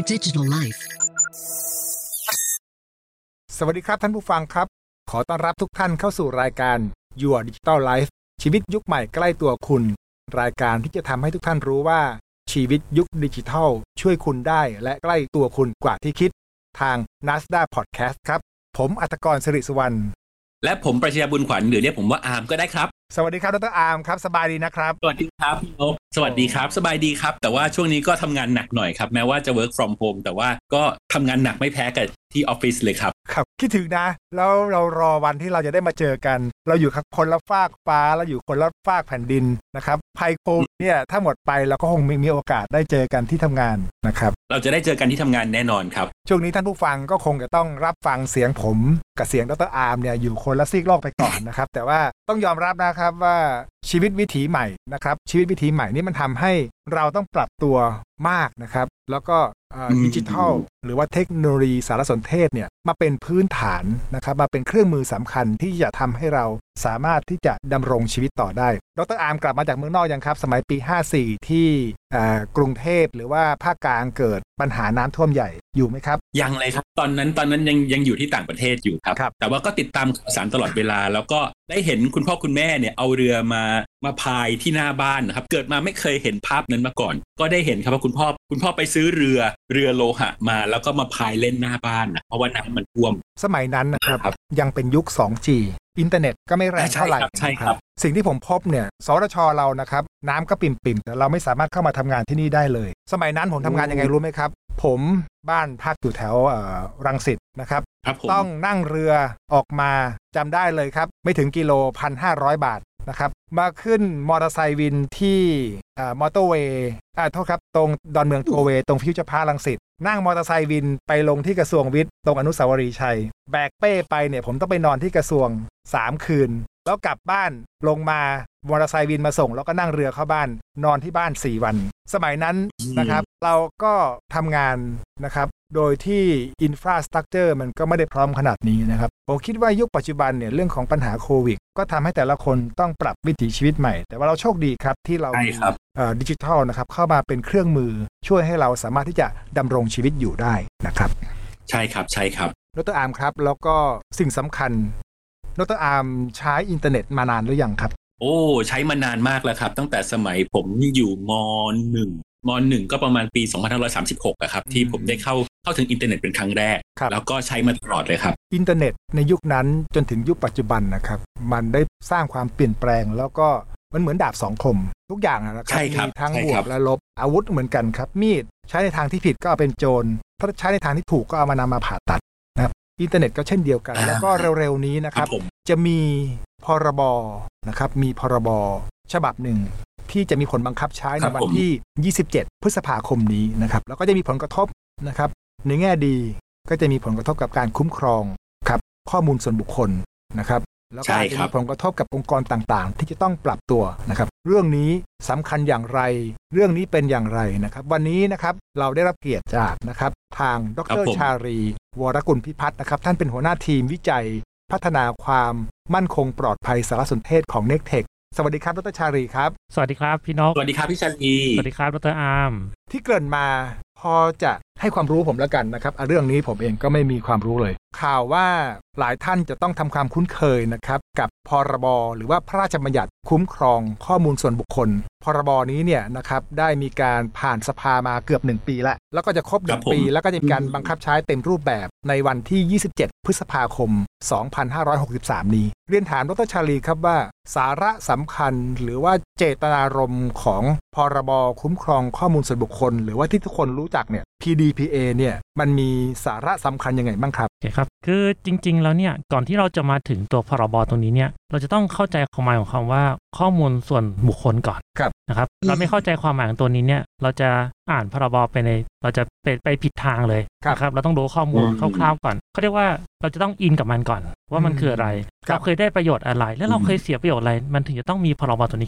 digital life สวัสดีครับท่านผู้ฟังครับขอต้อนรับทุกท่านเข้าสู่รายการ Your Digital Life ชีวิตยุคใหม่ใกล้ตัวคุณรายการที่จะทำให้ทุกท่านรู้ว่าชีวิตยุคดิจิทัลช่วยคุณได้และใกล้ตัวคุณกว่าที่คิดทาง NASDA Podcast ครับผมอัตกร สิริสุวรรณและผมปรัชญาบุญขวัญหรือเรียกผมว่าอาร์มก็ได้ครับสวัสดีครับดร.อาร์มครับสบายดีนะครับสวัสดีครับพี่นกสวัสดีครับสบายดีครับแต่ว่าช่วงนี้ก็ทำงานหนักหน่อยครับแม้ว่าจะ work from home แต่ว่าก็ทำงานหนักไม่แพ้กับที่ออฟฟิศเลยครับครับคิดถึงนะแล้วเรารอวันที่เราจะได้มาเจอกันเราอยู่คนละฟากฟ้าเราอยู่คนละฟากแผ่นดินนะครับภัยโควิดเนี่ยถ้าหมดไปเราก็คงมีโอกาสได้เจอกันที่ทำงานนะครับเราจะได้เจอกันที่ทำงานแน่นอนครับช่วงนี้ท่านผู้ฟังก็คงจะต้องรับฟังเสียงผมกับเสียงดร.อาร์มเนี่ยอยู่คนละซีกโลกไปก่อนนะครับแต่ว่าต้องยอมรับนะครับว่าชีวิตวิถีใหม่นะครับชีวิตวิถีใหม่นี่มันทำให้เราต้องปรับตัวมากนะครับแล้วก็ดิจิทัลหรือว่าเทคโนโลยีสารสนเทศเนี่ยมาเป็นพื้นฐานนะครับมาเป็นเครื่องมือสำคัญที่จะทำให้เราสามารถที่จะดำรงชีวิตต่อได้ดร.อาร์มกลับมาจากเมืองนอกยังครับสมัยปี54ที่กรุงเทพหรือว่าภาคกลางเกิดปัญหาน้ำท่วมใหญ่อยู่ไหมครับยังเลยครับตอนนั้นยังอยู่ที่ต่างประเทศอยู่ครับแต่ว่าก็ติดตามข่าวสารตลอดเวลาแล้วก็ได้เห็นคุณพ่อคุณแม่เนี่ยเอาเรือมาพายที่หน้าบ้านนะครับเกิดมาไม่เคยเห็นภาพนั้นมาก่อนก็ได้เห็นครับว่าคุณพ่อไปซื้อเรือโลหะมาแล้วก็มาพายเล่นหน้าบ้านนะเพราะว่าน้ำมันท่วมสมัยนั้นนะครับยังเป็นยุค 2G อินเทอร์เน็ตก็ไม่แรงเท่าไหร่ใช่ครับสิ่งที่ผมพบเนี่ยสทช.เรานะครับน้ำก็ปิ่มๆแต่เราไม่สามารถเข้ามาทำงานที่นี่ได้เลยสมัยนั้นผมทำงานยังไงรู้ไหมครับผมบ้านพักอยู่แถวรังสิตนะครับต้องนั่งเรือออกมาจำได้เลยครับไม่ถึงกิโล 1,500 บาทนะครับมาขึ้นมอเตอร์ไซค์วินที่มอเตอร์เวย์โทษครับตรงดอนเมืองโทเวย์ตรงฟิวเจอร์พาร์ครังสิตนั่งมอเตอร์ไซค์วินไปลงที่กระทรวงวิทย์ตรงอนุสาวรีย์ชัยแบกเป้ไปเนี่ยผมต้องไปนอนที่กระทรวง3คืนแล้วกลับบ้านลงมามอเตอร์ไซค์วินมาส่งแล้วก็นั่งเรือเข้าบ้านนอนที่บ้าน4วันสมัยนั้นนะครับเราก็ทำงานนะครับโดยที่อินฟราสตรัคเจอร์มันก็ไม่ได้พร้อมขนาดนี้นะครับผมคิดว่ายุคปัจจุบันเนี่ยเรื่องของปัญหาโควิดก็ทำให้แต่ละคนต้องปรับวิถีชีวิตใหม่แต่ว่าเราโชคดีครับที่เราดิจิทัลนะครับเข้ามาเป็นเครื่องมือช่วยให้เราสามารถที่จะดำรงชีวิตอยู่ได้นะครับใช่ครับดร.อาร์มครับแล้วก็สิ่งสำคัญดร.อาร์มใช้อินเทอร์เน็ตมานานหรือยังครับโอ้ใช้มานานมากแล้วครับตั้งแต่สมัยผมอยู่ม.1 ก็ประมาณปี2536อะครับที่ผมได้เข้าถึงอินเทอร์เน็ตเป็นครั้งแรกแล้วก็ใช้มาตลอดเลยครับอินเทอร์เน็ตในยุคนั้นจนถึงยุคปัจจุบันนะครับมันได้สร้างความเปลี่ยนแปลงแล้วก็มันเหมือนดาบสองคมทุกอย่างนะครับมีทั้งบวกและลบอาวุธเหมือนกันครับมีดใช้ในทางที่ผิดก็เอาเป็นโจรถ้าใช้ในทางที่ถูกก็เอามานำมาผ่าตัดนะครับอินเทอร์เน็ตก็เช่นเดียวกันแล้วก็เร็วๆนี้นะครับจะมีพรบนะครับมีพรบฉบับหนึ่งที่จะมีผลบังคับใช้ในวันที่27พฤษภาคมนี้นะครับแล้วก็จะมีผลกระทบนะครับในแง่ดีก็จะมีผลกระทบกับการคุ้มครองครับข้อมูลส่วนบุคคลนะครับแล้วก็จะมีผลกระทบกับองค์กรต่างๆที่จะต้องปรับตัวนะครับเรื่องนี้สำคัญอย่างไรเรื่องนี้เป็นอย่างไรนะครับวันนี้นะครับเราได้รับเกียรติจากนะครับทางดร.ชาลีวรกุลพิพัฒน์นะครับท่านเป็นหัวหน้าทีมวิจัยพัฒนาความมั่นคงปลอดภัยสารสนเทศของ Nectech สวัสดีครับดร.ชาลีครับสวัสดีครับพี่นกสวัสดีครับพี่ชาลีสวัสดีครับดร.อาร์มที่เกริ่นมาพอจะให้ความรู้ผมแล้วกันนะครับเรื่องนี้ผมเองก็ไม่มีความรู้เลยข่าวว่าหลายท่านจะต้องทำความคุ้นเคยนะครับกับพรบหรือว่าพระราชบัญญัติคุ้มครองข้อมูลส่วนบุคคลพรบนี้เนี่ยนะครับได้มีการผ่านสภามาเกือบ1ปีแล้วก็จะครบ1ปีแล้วก็จะมีการบังคับใช้เต็มรูปแบบในวันที่27พฤษภาคม2563นี้เรียนถามดร.ชาลีครับว่าสาระสำคัญหรือว่าเจตนารมณ์ของพรบคุ้มครองข้อมูลส่วนบุคคลหรือว่าที่ทุกคนรู้จักเนี่ย PDPA เนี่ยมันมีสาระสำคัญยังไงบ้างครับโอเคครับคือจริงๆแล้วเนี่ยก่อนที่เราจะมาถึงตัวพรบตรงนี้เนี่ยเราจะต้องเข้าใจความหมายของคำว่าข้อมูลส่วนบุคคลก่อนนะครับเราไม่เข้าใจความหมายของตัวนี้เนี่ยเราจะอ่านพรบไปในเราจะไปผิดทางเลยนะครับเราต้องรู้ข้อมูลคร่าวๆก่อนเขาเรียกว่าเราจะต้องอินกับมันก่อนว่ามันคืออะไรเราเคยได้ประโยชน์อะไรแล้วเราเคยเสียประโยชน์อะไรมันถึงจะต้องมีพรบตัวนี้ขึ้นมา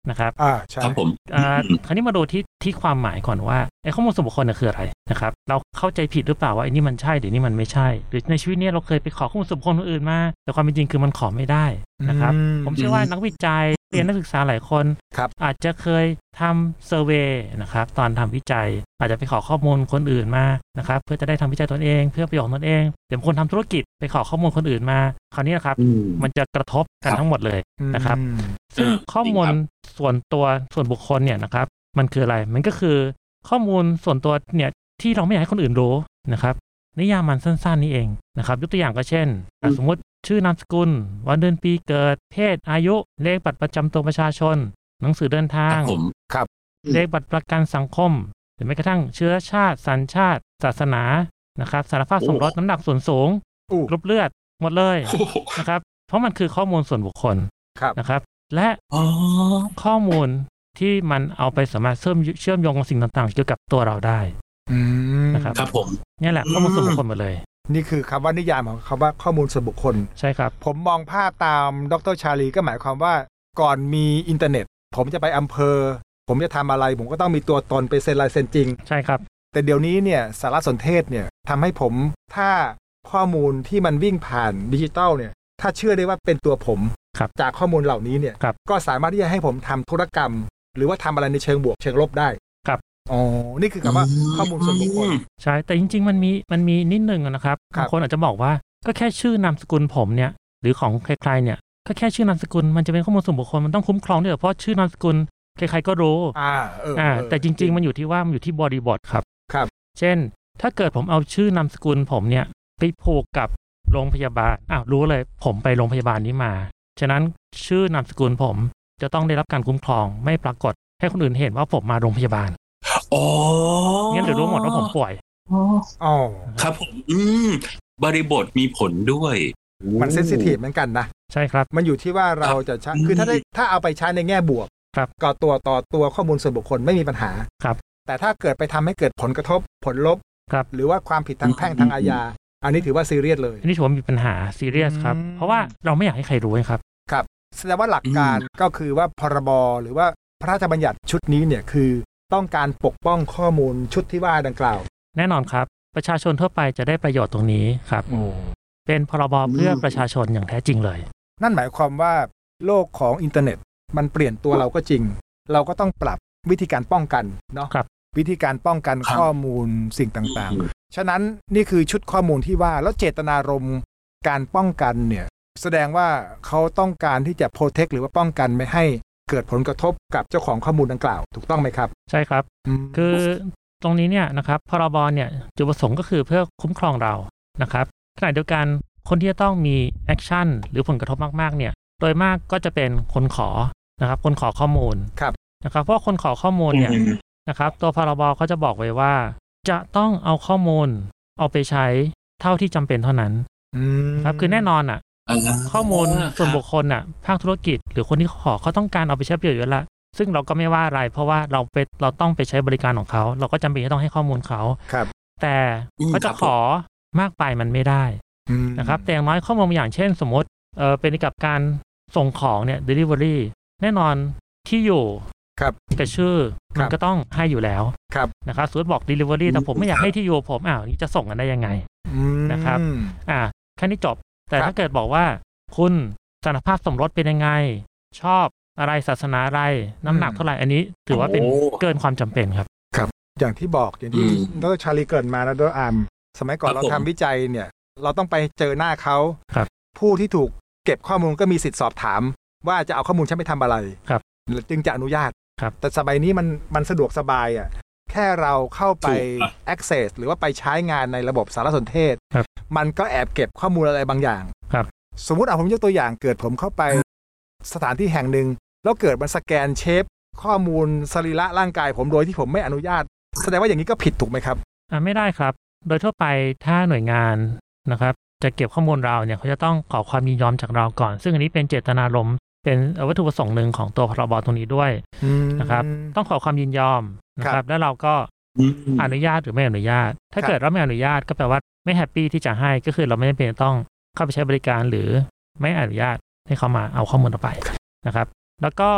นะครับใช่ครับผมคราวนี้มาดูที่ความหมายก่อนว่าไอ้ข้อมูลส่วนบุคคลคืออะไรนะครับเราเข้าใจผิดหรือเปล่าว่าไอ้นี่มันใช่หรือนี่มันไม่ใช่หรือในชีวิตนี้เราเคยไปขอข้อมูลส่วนบุคคลคนอื่นมาแต่ความเป็นจริงคือมันขอไม่ได้นะครับผมเชื่อว่านักวิจัยเรียนนักศึกษาหลายคนอาจจะเคยทำเซอร์เวย์นะครับตอนทำวิจัยอาจจะไปขอข้อมูลคนอื่นมานะครับเพื่อจะได้ทำวิจัยตนเองเพื่อประโยชน์ตนเองเดี๋ยวคนทำธุรกิจไปขอข้อมูลคนอื่นมาคราวนี้นะครับมันจะกระทบกันทั้งหมดเลยนะครับซึ่งข้อมูลส่วนตัวส่วนบุคคลเนี่ยนะครับมันคืออะไรมันก็คือข้อมูลส่วนตัวเนี่ยที่เราไม่อยากให้คนอื่นรู้นะครับนิยามมันสั้นๆนี่เองนะครับยกตัวอย่างก็เช่นสมมติชื่อนามสกุลวันเดือนปีเกิดเพศอายุเลขบัตรประจำตัวประชาชนหนังสือเดินทางเลขบัตรประกันสังคมหรือแม้กระทั่งเชื้อชาติสัญชาติศาสนานะครับสารภาพสมรสน้ำหนักส่วนสูงกรุ๊ปเลือดหมดเลยนะครับเพราะมันคือข้อมูลส่วนบุคคลนะครับและข้อมูลที่มันเอาไปสามารถเชื่อมโยงกับสิ่งต่างๆเกี่ยวกับตัวเราได้นะครับครับผมนี่แหละข้อมูลส่วนบุคคลหมดเลยนี่คือคำว่านิยามของคำว่าข้อมูลส่วนบุคคลใช่ครับผมมองภาพตามดร.ชาลีก็หมายความว่าก่อนมีอินเทอร์เน็ตผมจะไปอำเภอผมจะทำอะไรผมก็ต้องมีตัวตนไปเซ็นลายเซ็นจริงใช่ครับแต่เดี๋ยวนี้เนี่ยสารสนเทศเนี่ยทำให้ผมถ้าข้อมูลที่มันวิ่งผ่านดิจิตอลเนี่ยถ้าเชื่อได้ว่าเป็นตัวผมจากข้อมูลเหล่านี้เนี่ยก็สามารถที่จะให้ผมทำธุรกรรมหรือว่าทำอะไรในเชิงบวกเชิงลบได้ครับนี่คือคำว่าข้อมูลส่วนบุคคลใช่แต่จริงๆมันมีนิดนึงนะครับบางคนอาจจะบอกว่าก็แค่ชื่อนามสกุลผมเนี่ยหรือของใครๆเนี่ยก็แค่ชื่อนามสกุลมันจะเป็นข้อมูลส่วนบุคคลมันต้องคุ้มครองด้วยเพราะชื่อนามสกุลใครๆก็รู้แต่จริงๆมันอยู่ที่ว่ามันอยู่ที่บริบทครับเช่นถ้าเกิดผมเอาชื่อนามสกุลผมเนี่ยไปผูกกับโรงพยาบาลรู้เลยผมไปโรงพยาบาลนี้มาฉะนั้นชื่อนามสกุลผมจะต้องได้รับการคุ้มครองไม่ปรากฏให้คนอื่นเห็นว่าผมมาโรงพยาบาลงั้นเดี๋ยวรู้หมดว่าผมป่วยครับผมบริบทมีผลด้วยมันเซนซิทีฟเหมือนกันนะใช่ครับมันอยู่ที่ว่าเราจะใช้คือถ้าเอาไปใช้ในแง่บวกก็ต่อตัวข้อมูลส่วนบุคคลไม่มีปัญหาครับแต่ถ้าเกิดไปทำให้เกิดผลกระทบผลลบหรือว่าความผิดทางแพ่งทางอาญาอันนี้ถือว่าซีเรียสเลยอันนี้ถือว่ามีปัญหาซีเรียสครับเพราะว่าเราไม่อยากให้ใครรู้ครับครับแสดงว่าหลักการก็คือว่าพรบหรือว่าพระราชบัญญัติชุดนี้เนี่ยคือต้องการปกป้องข้อมูลชุดที่ว่าดังกล่าวแน่นอนครับประชาชนทั่วไปจะได้ประโยชน์ตรงนี้ครับเป็นพรบเพื่อประชาชนอย่างแท้จริงเลยนั่นหมายความว่าโลกของอินเทอร์เน็ตมันเปลี่ยนตัวเราก็จริงเราก็ต้องปรับวิธีการป้องกันเนาะวิธีการป้องกันข้อมูลสิ่งต่างๆฉะนั้นนี่คือชุดข้อมูลที่ว่าแล้วเจตนารมณ์การป้องกันเนี่ยแสดงว่าเขาต้องการที่จะโปรเทคหรือว่าป้องกันไม่ให้เกิดผลกระทบกับเจ้าของข้อมูลดังกล่าวถูกต้องไหมครับใช่ครับคือตรงนี้เนี่ยนะครับพรบเนี่ยจุดประสงค์ก็คือเพื่อคุ้มครองเรานะครับขณะเดียวกันคนที่จะต้องมีแอคชั่นหรือผลกระทบมากๆเนี่ยโดยมากก็จะเป็นคนขอนะครับคนขอข้อมูลนะครับเพราะคนขอข้อมูลเนี่ยนะครับตัวพรบเขาจะบอกไว้ว่าจะต้องเอาข้อมูลเอาไปใช้เท่าที่จำเป็นเท่านั้นครับคือแน่นอนข้อมูลส่วนบุคคลภาคธุรกิจหรือคนที่ขอเขาต้องการเอาไปใช้ประโยชน์อยู่แล้วซึ่งเราก็ไม่ว่าอะไรเพราะว่าเราต้องไปใช้บริการของเขาเราก็จำเป็นที่ต้องให้ข้อมูลเขาแต่เขาจะขอมากไปมันไม่ได้นะครับแต่อย่างน้อยข้อมูลอย่างเช่นสมมติเป็นกับการส่งของเนี่ย delivery แน่นอนที่อยู่กับชื่อมันก็ต้องให้อยู่แล้วนะครับสมมติบอก delivery แต่ผมไม่อยากให้ที่อยู่ผมนี่จะส่งกันได้ยังไงนะครับแค่นี้จบแต่ถ้าเกิดบอกว่าคุณสารภาพสมรสเป็นยังไงชอบอะไรศาสนาอะไรน้ำหนักเท่าไหร่อันนี้ถือว่าเป็นเกินความจำเป็นครับอย่างที่บอกอย่างที่ดร.ชาลีเกิดมาแล้วดร.อาร์มสมัยก่อนเราทำวิจัยเนี่ยเราต้องไปเจอหน้าเขาผู้ที่ถูกเก็บข้อมูลก็มีสิทธิสอบถามว่าจะเอาข้อมูลฉันไปทำอะไรจึงจะอนุญาตแต่สมัยนี้มันสะดวกสบายแค่เราเข้าไป access หรือว่าไปใช้งานในระบบสารสนเทศมันก็แอบเก็บข้อมูลอะไรบางอย่างสมมุติผมยกตัวอย่างเกิดผมเข้าไปสถานที่แห่งหนึ่งแล้วเกิดมันสแกนเชฟข้อมูลสรีระร่างกายผมโดยที่ผมไม่อนุญาตแสดงว่าอย่างนี้ก็ผิดถูกไหมครับไม่ได้ครับโดยทั่วไปถ้าหน่วยงานนะครับจะเก็บข้อมูลเราเนี่ยเขาจะต้องขอความยินยอมจากเราก่อนซึ่งอันนี้เป็นเจตนารมณ์เป็นวัตถุประสงค์หนึ่งของตัวพรบตรงนี้ด้วยนะครับต้องขอความยินยอมนะครับแล้วเราก็อนุญาตหรือไม่อนุญาตถ้าเกิดเราไม่อนุญาตก็แปลว่าไม่แฮปปี้ที่จะให้ก็คือเราไม่จำเป็นต้องเข้าไปใช้บริการหรือไม่อนุญาตให้เขามาเอาข้อมูลเราไปนะครับแล้วก็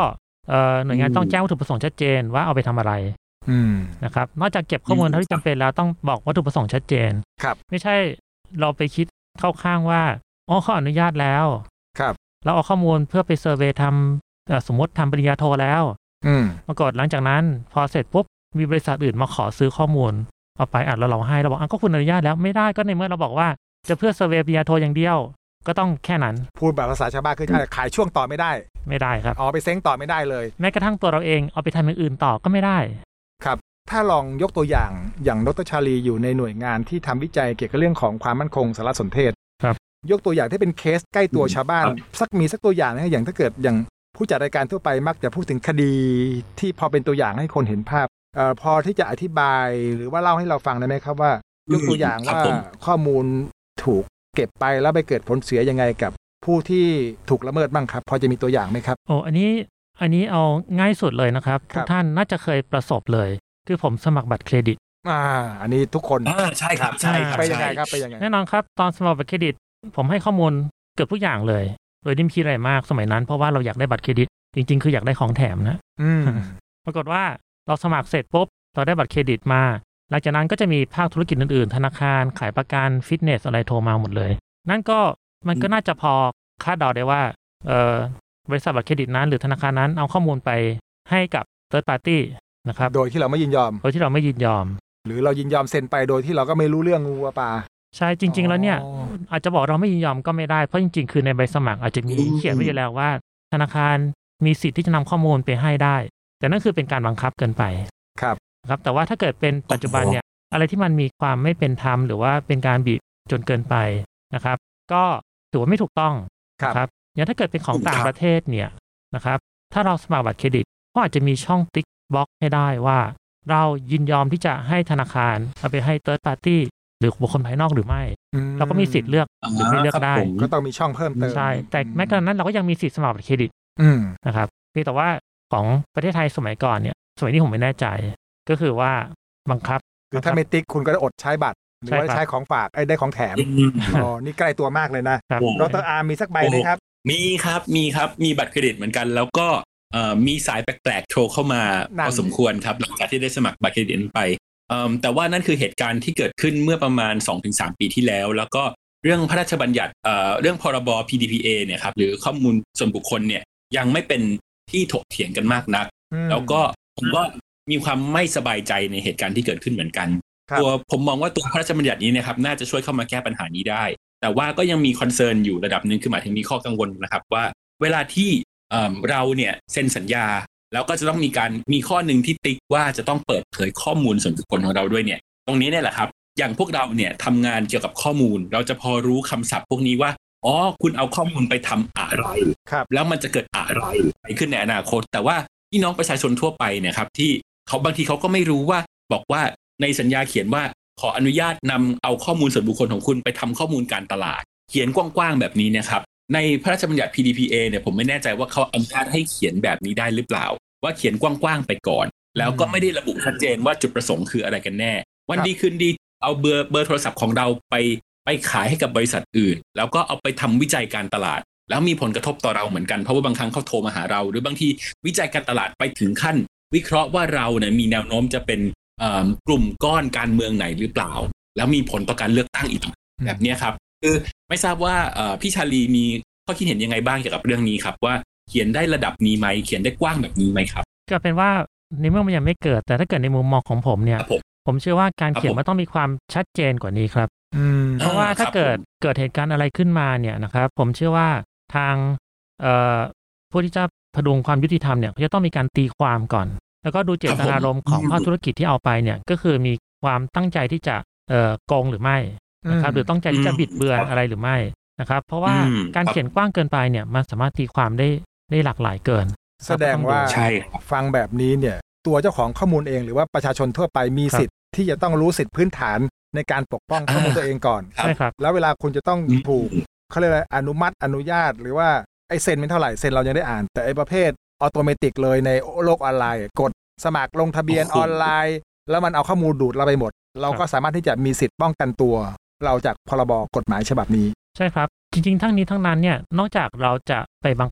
หน่วยงานต้องแจ้งวัตถุประสงค์ชัดเจนว่าเอาไปทำอะไรนะครับนอกจากเก็บข้อมูลเท่าที่จำเป็นแล้วต้องบอกวัตถุประสงค์ชัดเจนครับไม่ใช่เราไปคิดเข้าข้างว่าอ๋อเขาอนุญาตแล้วครับเราเอาข้อมูลเพื่อไปเซอร์เวย์ทำสมมติทำปริญญาโทแล้วปรากฏหลังจากนั้นพอเสร็จปุ๊บมีบริษัทอื่นมาขอซื้อข้อมูลเอาไปแล้วเราให้เราบอกก็คุณอนุญาตแล้วไม่ได้ก็ในเมื่อเราบอกว่าจะเพื่อเซอร์เวย์ปริญญาโทอย่างเดียวก็ต้องแค่นั้นพูดแบบภาษาชาวบ้านคือขายช่วงต่อไม่ได้ครับไปเซ้งต่อไม่ได้เลยแม้กระทั่งตัวเราเองเอาไปทำอย่างอื่นต่อก็ไม่ได้ครับถ้าลองยกตัวอย่างดร.ชาลีอยู่ในหน่วยงานที่ทำวิจัยเกี่ยวกับเรื่องของความมั่นคงสารสนเทศครับยกตัวอย่างที่เป็นเคสใกล้ตัวชาวบ้านสักตัวอย่างนะอย่างถ้าเกิดอย่างผู้จัดรายการทั่วไปมักจะพูดถึงคดีที่พอเป็นตัวอย่างให้คนเห็นภาพพอที่จะอธิบายหรือว่าเล่าให้เราฟังได้ไหมครับว่ายกตัวอย่างว่าข้อมูลถูกเก็บไปแล้วไปเกิดผลเสียยังไงกับผู้ที่ถูกละเมิดบ้างครับพอจะมีตัวอย่างไหมครับอันนี้เอาง่ายสุดเลยนะครับทุกท่านน่าจะเคยประสบเลยคือผมสมัครบัตรเครดิตอันนี้ทุกคนใช่ครับไปยังไงครับไปยังไงแน่นอนครับตอนสมัครบัตรเครดิตผมให้ข้อมูลเกือบทุกอย่างเลยโดยไม่คิดอะไรมากสมัยนั้นเพราะว่าเราอยากได้บัตรเครดิตจริงๆคืออยากได้ของแถมนะปรากฏว่าเราสมัครเสร็จปุ๊บเราได้บัตรเครดิตมาหลังจากนั้นก็จะมีภาคธุรกิจอื่นๆธนาคารขายประกันฟิตเนสอะไรโทรมาหมดเลยนั่นก็มันก็น่าจะพอคาดเดาได้ว่าบริษัทบัตรเครดิตนั้นหรือธนาคารนั้นเอาข้อมูลไปให้กับ third party นะครับโดยที่เราไม่ยินยอมหรือเรายินยอมเซ็นไปโดยที่เราก็ไม่รู้เรื่องงูปลาใช่จริงๆแล้วเนี่ยอาจจะบอกเราไม่ยินยอมก็ไม่ได้เพราะจริงๆคือในใบสมัครอาจจะมีเขียนไว้อยู่แล้วว่าธนาคารมีสิทธิ์ที่จะนำข้อมูลไปให้ได้แต่นั่นคือเป็นการบังคับเกินไปครับแต่ว่าถ้าเกิดเป็นปัจจุบันเนี่ยอะไรที่มันมีความไม่เป็นธรรมหรือว่าเป็นการบีบจนเกินไปนะครับก็ถือว่าไม่ถูกต้องครับอย่างถ้าเกิดเป็นของต่างประเทศเนี่ยนะครับถ้าเราสมัครบัตรเครดิตก็อาจจะมีช่องติ๊กบล็อกให้ได้ว่าเรายินยอมที่จะให้ธนาคารเอาไปให้ third party หรือบุคคลภายนอกหรือไม่เราก็มีสิทธิ์เลือกหรือไม่เลือกได้ก็ต้องมีช่องเพิ่มเติมใช่แต่แม้กระนั้นเราก็ยังมีสิทธิ์สมัครบัตรเครดิตนะครับแต่ว่าของประเทศไทยสมัยก่อนเนี่ยสมัยนี้ผมไม่แน่ใจก็คือว่าบังคับคือถ้าไม่ติ๊กคุณก็อดใช้บัตรหรือว่าใช้ของฝากได้ของแถมนี่ใกล้ตัวมากเลยนะดร.อาร์มีสักใบไหมครับมีครับมีบัตรเครดิตเหมือนกันแล้วก็มีสายแปลกๆโทรเข้ามาพอสมควรครับหลังจากที่ได้สมัครบัตรเครดิตไปแต่ว่านั่นคือเหตุการณ์ที่เกิดขึ้นเมื่อประมาณ 2-3 ปีที่แล้วแล้วก็เรื่องพระราชบัญญัติเรื่องพรบ PDPA เนี่ยครับหรือข้อมูลส่วนบุคคลเนี่ยยังไม่เป็นที่ถกเถียงกันมากนักแล้วก็ผมก็มีความไม่สบายใจในเหตุการณ์ที่เกิดขึ้นเหมือนกันผมมองว่าตัวพระราชบัญญัตินี้นะครับน่าจะช่วยเข้ามาแก้ปัญหานี้ได้แต่ว่าก็ยังมีคอนเซิร์นอยู่ระดับนึงคือหมายถึงมีข้อกังวลนะครับว่าเวลาที่เราเนี่ยเซ็นสัญญาแล้วก็จะต้องมีข้อหนึ่งที่ติ๊กว่าจะต้องเปิดเผยข้อมูลส่วนบุคคลของเราด้วยเนี่ยตรงนี้เนี่ยแหละครับอย่างพวกเราเนี่ยทำงานเกี่ยวกับข้อมูลเราจะพอรู้คำศัพท์พวกนี้ว่าคุณเอาข้อมูลไปทำอะไรแล้วมันจะเกิดอะไรขึ้นในอนาคตแต่ว่าพี่น้องประชาชนทั่วไปเนี่ยครับที่เขาบางทีเขาก็ไม่รู้ว่าบอกว่าในสัญญาเขียนว่าขออนุญาตนำเอาข้อมูลส่วนบุคคลของคุณไปทำข้อมูลการตลาดเขียนกว้างๆแบบนี้นะครับในพระราชบัญญัติ PDPA เนี่ยผมไม่แน่ใจว่าเขาอนุญาตให้เขียนแบบนี้ได้หรือเปล่าว่าเขียนกว้างๆไปก่อนแล้วก็ไม่ได้ระบุชัดเจนว่าจุดประสงค์คืออะไรกันแน่วันดีคืนดีเอาเบอร์โทรศัพท์ของเราไปขายให้กับบริษัทอื่นแล้วก็เอาไปทำวิจัยการตลาดแล้วมีผลกระทบต่อเราเหมือนกันเพราะว่าบางครั้งเขาโทรมาหาเราหรือบางทีวิจัยการตลาดไปถึงขั้นวิเคราะห์ว่าเราเนี่ยมีแนวโน้มจะเป็นกลุ่มก้อนการเมืองไหนหรือเปล่าแล้วมีผลต่อการเลือกตั้งอีกแบบนี้ครับคือไม่ทราบว่าพี่ชาลีมีข้อคิดเห็นยังไงบ้างเกี่ยวกับเรื่องนี้ครับว่าเขียนได้ระดับนี้ไหมเขียนได้กว้างแบบนี้ไหมครับก็เป็นว่าในเมื่อมันยังไม่เกิดแต่ถ้าเกิดในมุมมองของผมเนี่ยผมเชื่อว่าการเขียนมันต้องมีความชัดเจนกว่านี้ครับเพราะว่าถ้าเกิดเหตุการณ์อะไรขึ้นมาเนี่ยนะครับผมเชื่อว่าทางผู้ที่จะพดุงความยุติธรรมเนี่ยจะต้องมีการตีความก่อนแล้วก็ดูเจตนารมณ์ของภาคธุรกิจที่เอาไปเนี่ยก็คือมีความตั้งใจที่จะโกงหรือไม่นะครับหรือตั้งใจที่จะบิดเบือนอะไรหรือไม่นะครับเพราะว่าการเขียนกว้างเกินไปเนี่ยมันสามารถตีความได้หลากหลายเกินแสดงว่าฟังแบบนี้เนี่ยตัวเจ้าของข้อมูลเองหรือว่าประชาชนทั่วไปมีสิทธิ์ที่จะต้องรู้สิทธิพื้นฐานในการปกป้องข้อมูลตัวเองก่อนใช่ครับแล้วเวลาคุณจะต้องถูกเขาเรียกอะไรอนุมัติอนุญาตหรือว่าไอ้เซ็นเป็นเท่าไหร่เซ็นเรายังได้อ่านแต่ไอ้ประเภทออโตเมติกเลยในโลกออนไลน์กดสมัครลงทะเบียนออนไลน์แล้วมันเอาข้อมูลดูดเราไปหมดเราก็สามารถที่จะมีสิทธิ์ป้องกันตัวเราจากพรบกฎหมายฉบับนี้ใช่ครับจริงๆทั้งนี้ทั้งนั้นเนี่ยนอกจากเราจะไปบังคับ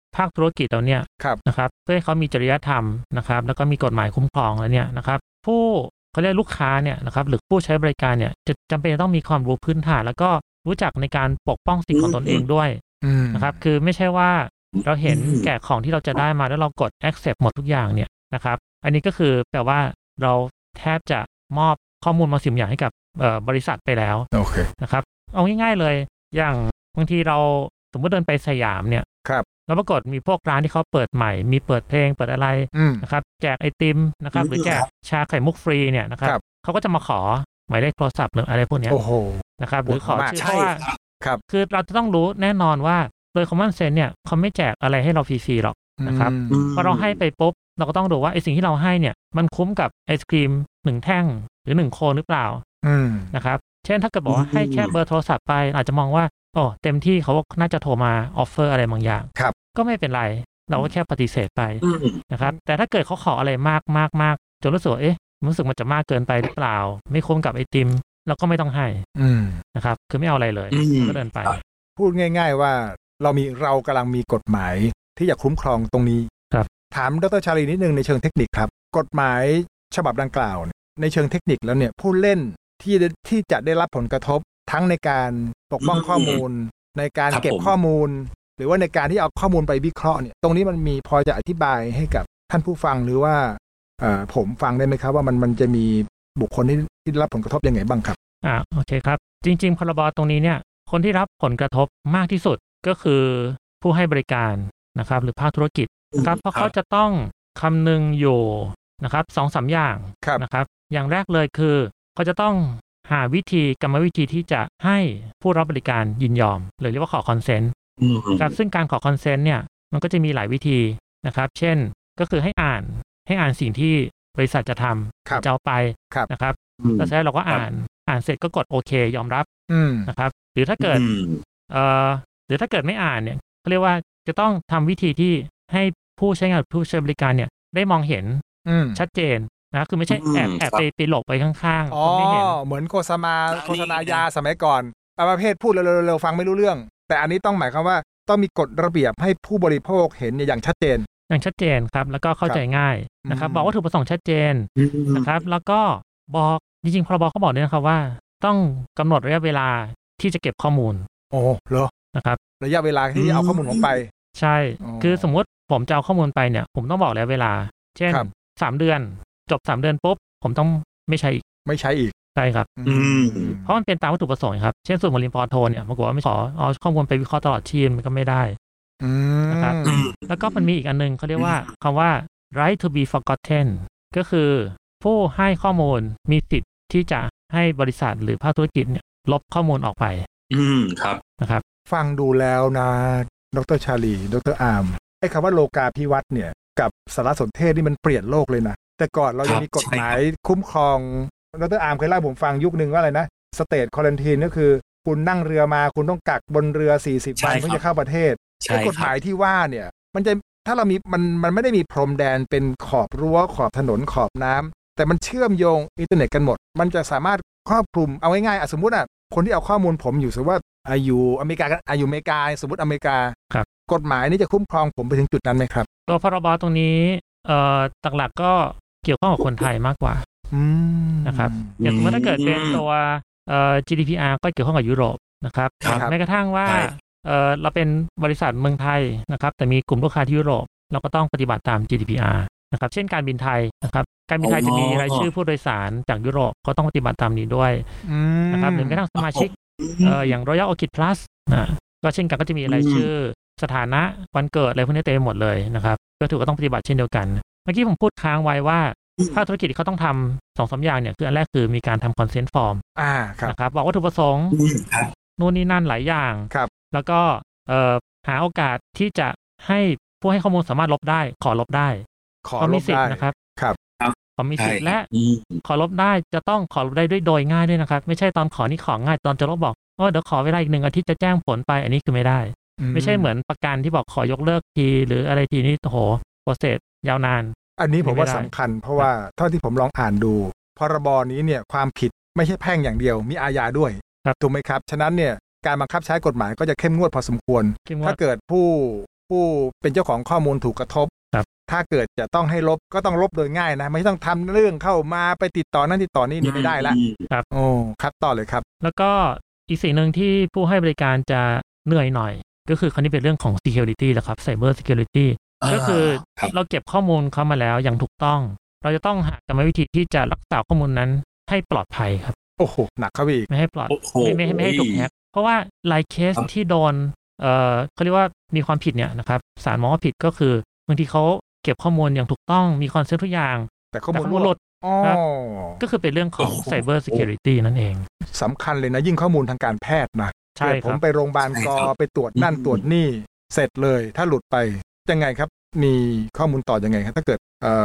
ภาคธุรกิจเราเนี่ยนะครับเพื่อให้เขามีจริยธรรมนะครับแล้วก็มีกฎหมายคุ้มครองแล้วเนี่ยนะครับผู้เขาเรียกลูกค้าเนี่ยนะครับหรือผู้ใช้บริการเนี่ยจะจำเป็นต้องมีความรู้พื้นฐานแล้วก็รู้จักในการปกป้องสิทธิของตนเองด้วยนะครับคือไม่ใช่ว่าเราเห็นแก่ของที่เราจะได้มาแล้วเรากด accept หมดทุกอย่างเนี่ยนะครับอันนี้ก็คือแปลว่าเราแทบจะมอบข้อมูลบางสิ่งอย่างให้กับบริษัทไปแล้วนะครับเอาง่ายๆเลยอย่างบางทีเราสมมติเดินไปสยามเนี่ยแล้วปรากฏมีพวกร้านที่เขาเปิดใหม่มีเปิดเพลงเปิดอะไรนะครับแจกไอติมนะครับหรือแจกชาไข่มุกฟรีเนี่ยนะครับเขาก็จะมาขอหมายเลขโทรศัพท์หรืออะไรพวกนี้นะครับหรือขอชื่อเพราะว่าคือเราจะต้องรู้แน่นอนว่าโดย common sense เนี่ยเขาไม่แจกอะไรให้เราฟรีๆหรอกนะครับพอเราให้ไปปุ๊บเราก็ต้องดูว่าไอสิ่งที่เราให้เนี่ยมันคุ้มกับไอศกรีม1แท่งหรือ1โคนหรือเปล่านะครับเช่นถ้าเกิดบอกว่าให้แค่เบอร์โทรศัพท์ไปอาจจะมองว่าโอ้เต็มที่เขาน่าจะโทรมาออฟเฟอร์อะไรบางอย่างก็ไม่เป็นไรเราก็แค่ปฏิเสธไปนะครับแต่ถ้าเกิดเขาขออะไรมากจนรู้สึกว่ารู้สึกมันจะมากเกินไปหรือเปล่าไม่คุ้มกับไอติมเราก็ไม่ต้องให้นะครับคือไม่เอาอะไรเลยก็เดินไปพูดง่ายๆว่าเรากำลังมีกฎหมายที่จะคุ้มครองตรงนี้ถามดร.ชาลีนิดนึงในเชิงเทคนิคครับกฎหมายฉบับดังกล่าวในเชิงเทคนิคแล้วเนี่ยผู้เล่นที่จะได้รับผลกระทบทั้งในการปกป้องข้อมูลในการเก็บข้อมูลหรือว่าในการที่เอาข้อมูลไปวิเคราะห์เนี่ยตรงนี้มันมีพอจะอธิบายให้กับท่านผู้ฟังหรือว่าผมฟังได้ไหมครับว่ามันจะมีบุคคลที่ได้รับผลกระทบยังไงบ้างครับโอเคครับจริงๆพรบตรงนี้เนี่ยคนที่รับผลกระทบมากที่สุดก็คือผู้ให้บริการนะครับหรือภาคธุรกิจนะครับเพราะเขาจะต้องคำนึงอยู่นะครับ 2-3 อย่างนะครับอย่างแรกเลยคือเขาจะต้องหากรรมวิธีที่จะให้ผู้รับบริการยินยอมหรือเรียกว่าขอคอนเซนต์ครับซึ่งการขอคอนเซนต์เนี่ยมันก็จะมีหลายวิธีนะครับเช่นก็คือให้อ่านสิ่งที่บริษัทจะทำจะเอาไปนะครับแล้วเสร็จเราก็อ่านเสร็จก็กดโอเคยอมรับนะครับหรือถ้าเกิดไม่อ่านเนี่ยเขาเรียกว่าจะต้องทำวิธีที่ให้ผู้ใช้งานผู้ใช้บริการเนี่ยได้มองเห็นชัดเจนนะคือไม่ใช่แอบไปหลบไปข้างๆไม่เห็นเหมือนโฆษณายาสมัยก่อนประเภทพูดเร็วๆฟังไม่รู้เรื่องแต่อันนี้ต้องหมายความว่าต้องมีกฎระเบียบให้ผู้บริโภคเห็นอย่างชัดเจนครับแล้วก็เข้าใจง่ายนะครับบอกวัตถุประสงค์ชัดเจนนะครับแล้วก็บอกจริงๆพรบเขาบอกด้วยนะครับว่าต้องกำหนดระยะเวลาที่จะเก็บข้อมูลเหรอนะครับระยะเวลาที่เอาข้อมูลผมไปใช่คือสมมติผมจะเอาข้อมูลไปเนี่ยผมต้องบอกระยะเวลาเช่น3 เดือนจบ3 เดือนปุ๊บผมต้องไม่ใช้อีกใช่ครับเพราะมันเป็นตามวัตถุประสงค์ครับเช่นส่วนมอลินปอโทเนี่ยมันบอกว่าไม่ขอเอาข้อมูลไปวิเคราะห์ตลอดชีพมันก็ไม่ได้นะครับแล้วก็มันมีอีกอันนึงเขาเรียกว่าคำว่า right to be forgotten ก็คือผู้ให้ข้อมูลมีสิทธิ์ที่จะให้บริษัทหรือภาคธุรกิจเนี่ยลบข้อมูลออกไปครับนะครับฟังดูแล้วนะดร.ชาลีดร.อาร์มไอ้คำว่าโลกาภิวัตน์เนี่ยกับสารสนเทศนี่มันเปลี่ยนโลกเลยนะแต่ก่อนเรายังมีกฎหมายคุ้มครองดร.อาร์มเคยเล่าผมฟังยุคนึงว่าอะไรนะสเตทควอรันทีนก็คือคุณนั่งเรือมาคุณต้องกักบนเรือ40 วันเพื่อจะเข้าประเทศกฎหมายที่ว่าเนี่ยมันจะถ้าเรามีมันไม่ได้มีพรมแดนเป็นขอบรั้วขอบถนนขอบน้ำแต่มันเชื่อมโยงอินเทอร์เน็ตกันหมดมันจะสามารถครอบคลุมเอาง่ายๆสมมุติคนที่เอาข้อมูลผมอยู่สมมติว่าอยู่อเมริกาสมมติอเมริกาครับกฎหมายนี้จะคุ้มครองผมไปถึงจุดนั้นไหมครับตัวพรบตรงนี้หลักๆก็เกี่ยวข้องกับคนไทยมากกว่านะครับอย่างสมมติถ้าเกิดเป็นตัวGDPR ก็เกี่ยวข้องกับยุโรปนะครับแม้กระทั่งว่าเราเป็นบริษัทเมืองไทยนะครับแต่มีกลุ่มลูกค้าที่ยุโรปเราก็ต้องปฏิบัติตาม GDPR นะครับเช่นการบินไทยนะครับการบินไทยจะมีรายชื่อผู้โดยสารจากยุโรปเขาต้องปฏิบัติตามนี้ด้วยนะครับหรือแม้กระทั่งสมาชิกอย่าง Royal Orchid Plus ก็เช่นกันก็จะมีรายชื่อสถานะวันเกิดอะไรพวกนี้เต็มหมดเลยนะครับก็ถือว่าต้องปฏิบัติเช่นเดียวกันเมื่อกี้ผมพูดค้างไว้ว่าภาคธุรกิจที่เขาต้องทำ2-3 อย่างเนี่ยคืออันแรกคือมีการทำ consent form นะครับบอกวัตถุประสงค์นู่นนี่นั่นหลายอย่างแล้วก็หาโอกาสที่จะให้ผู้ให้ข้อมูลสามารถลบได้ขอลบได้ขอมีสิทธิ์นะครับขอมีสิทธิ์และขอลบได้จะต้องขอลบได้ด้วยโดยง่ายด้วยนะครับไม่ใช่ตอนขอนี่ของง่ายตอนจะลบบอกเดี๋ยวขอเวลาอีก1 อาทิตย์จะแจ้งผลไปอันนี้คือไม่ได้ไม่ใช่เหมือนประกันที่บอกขอยกเลิกทีหรืออะไรทีนี้โอ้โหโปรเซสยาวนานอันนี้ผมว่าสำคัญเพราะว่าเท่าที่ผมลองอ่านดูพรบนี้เนี่ยความผิดไม่ใช่แพ่งอย่างเดียวมีอาญาด้วยถูกไหมครับฉะนั้นเนี่ยการบังคับใช้กฎหมายก็จะเข้มงวดพอสมควรถ้าเกิดผู้ผู้เป็นเจ้าของข้อมูลถูกกระทบถ้าเกิดจะต้องให้ลบก็ต้องลบโดยง่ายนะไม่ต้องทำเรื่องเข้ามาไปติดต่อนั่นติดต่อนี่ไม่ได้ละครับโอ้ครับต่อเลยครับแล้วก็อีกสิ่งหนึ่งที่ผู้ให้บริการจะเหนื่อยหน่อยก็คือคราวนี้เป็นเรื่องของ security แหละครับ cyber security ก็คือเราเก็บข้อมูลเข้ามาแล้วอย่างถูกต้องเราจะต้องหากรรมวิธีที่จะรักษาข้อมูลนั้นให้ปลอดภัยครับโอ้โหหนักเข้าไปอีกไม่ให้ปลอดไม่ให้ถูกแฮกเพราะว่าหลายเคสที่โดนเขาเรียกว่ามีความผิดเนี่ยนะครับศาลมองว่าผิดก็คือบางทีเขาเก็บข้อมูลอย่างถูกต้องมีคอนเซ็ปต์ทุกอย่างแต่ข้อมูลหลุดครับก็คือเป็นเรื่องของ cyber security นั่นเองสำคัญเลยนะยิ่งข้อมูลทางการแพทย์นะใช่ผมไปโรงพยาบาลกไปตรวจนั่นตรวจนี่เสร็จเลยถ้าหลุดไปยังไงครับมีข้อมูลต่อยังไงครับถ้าเกิด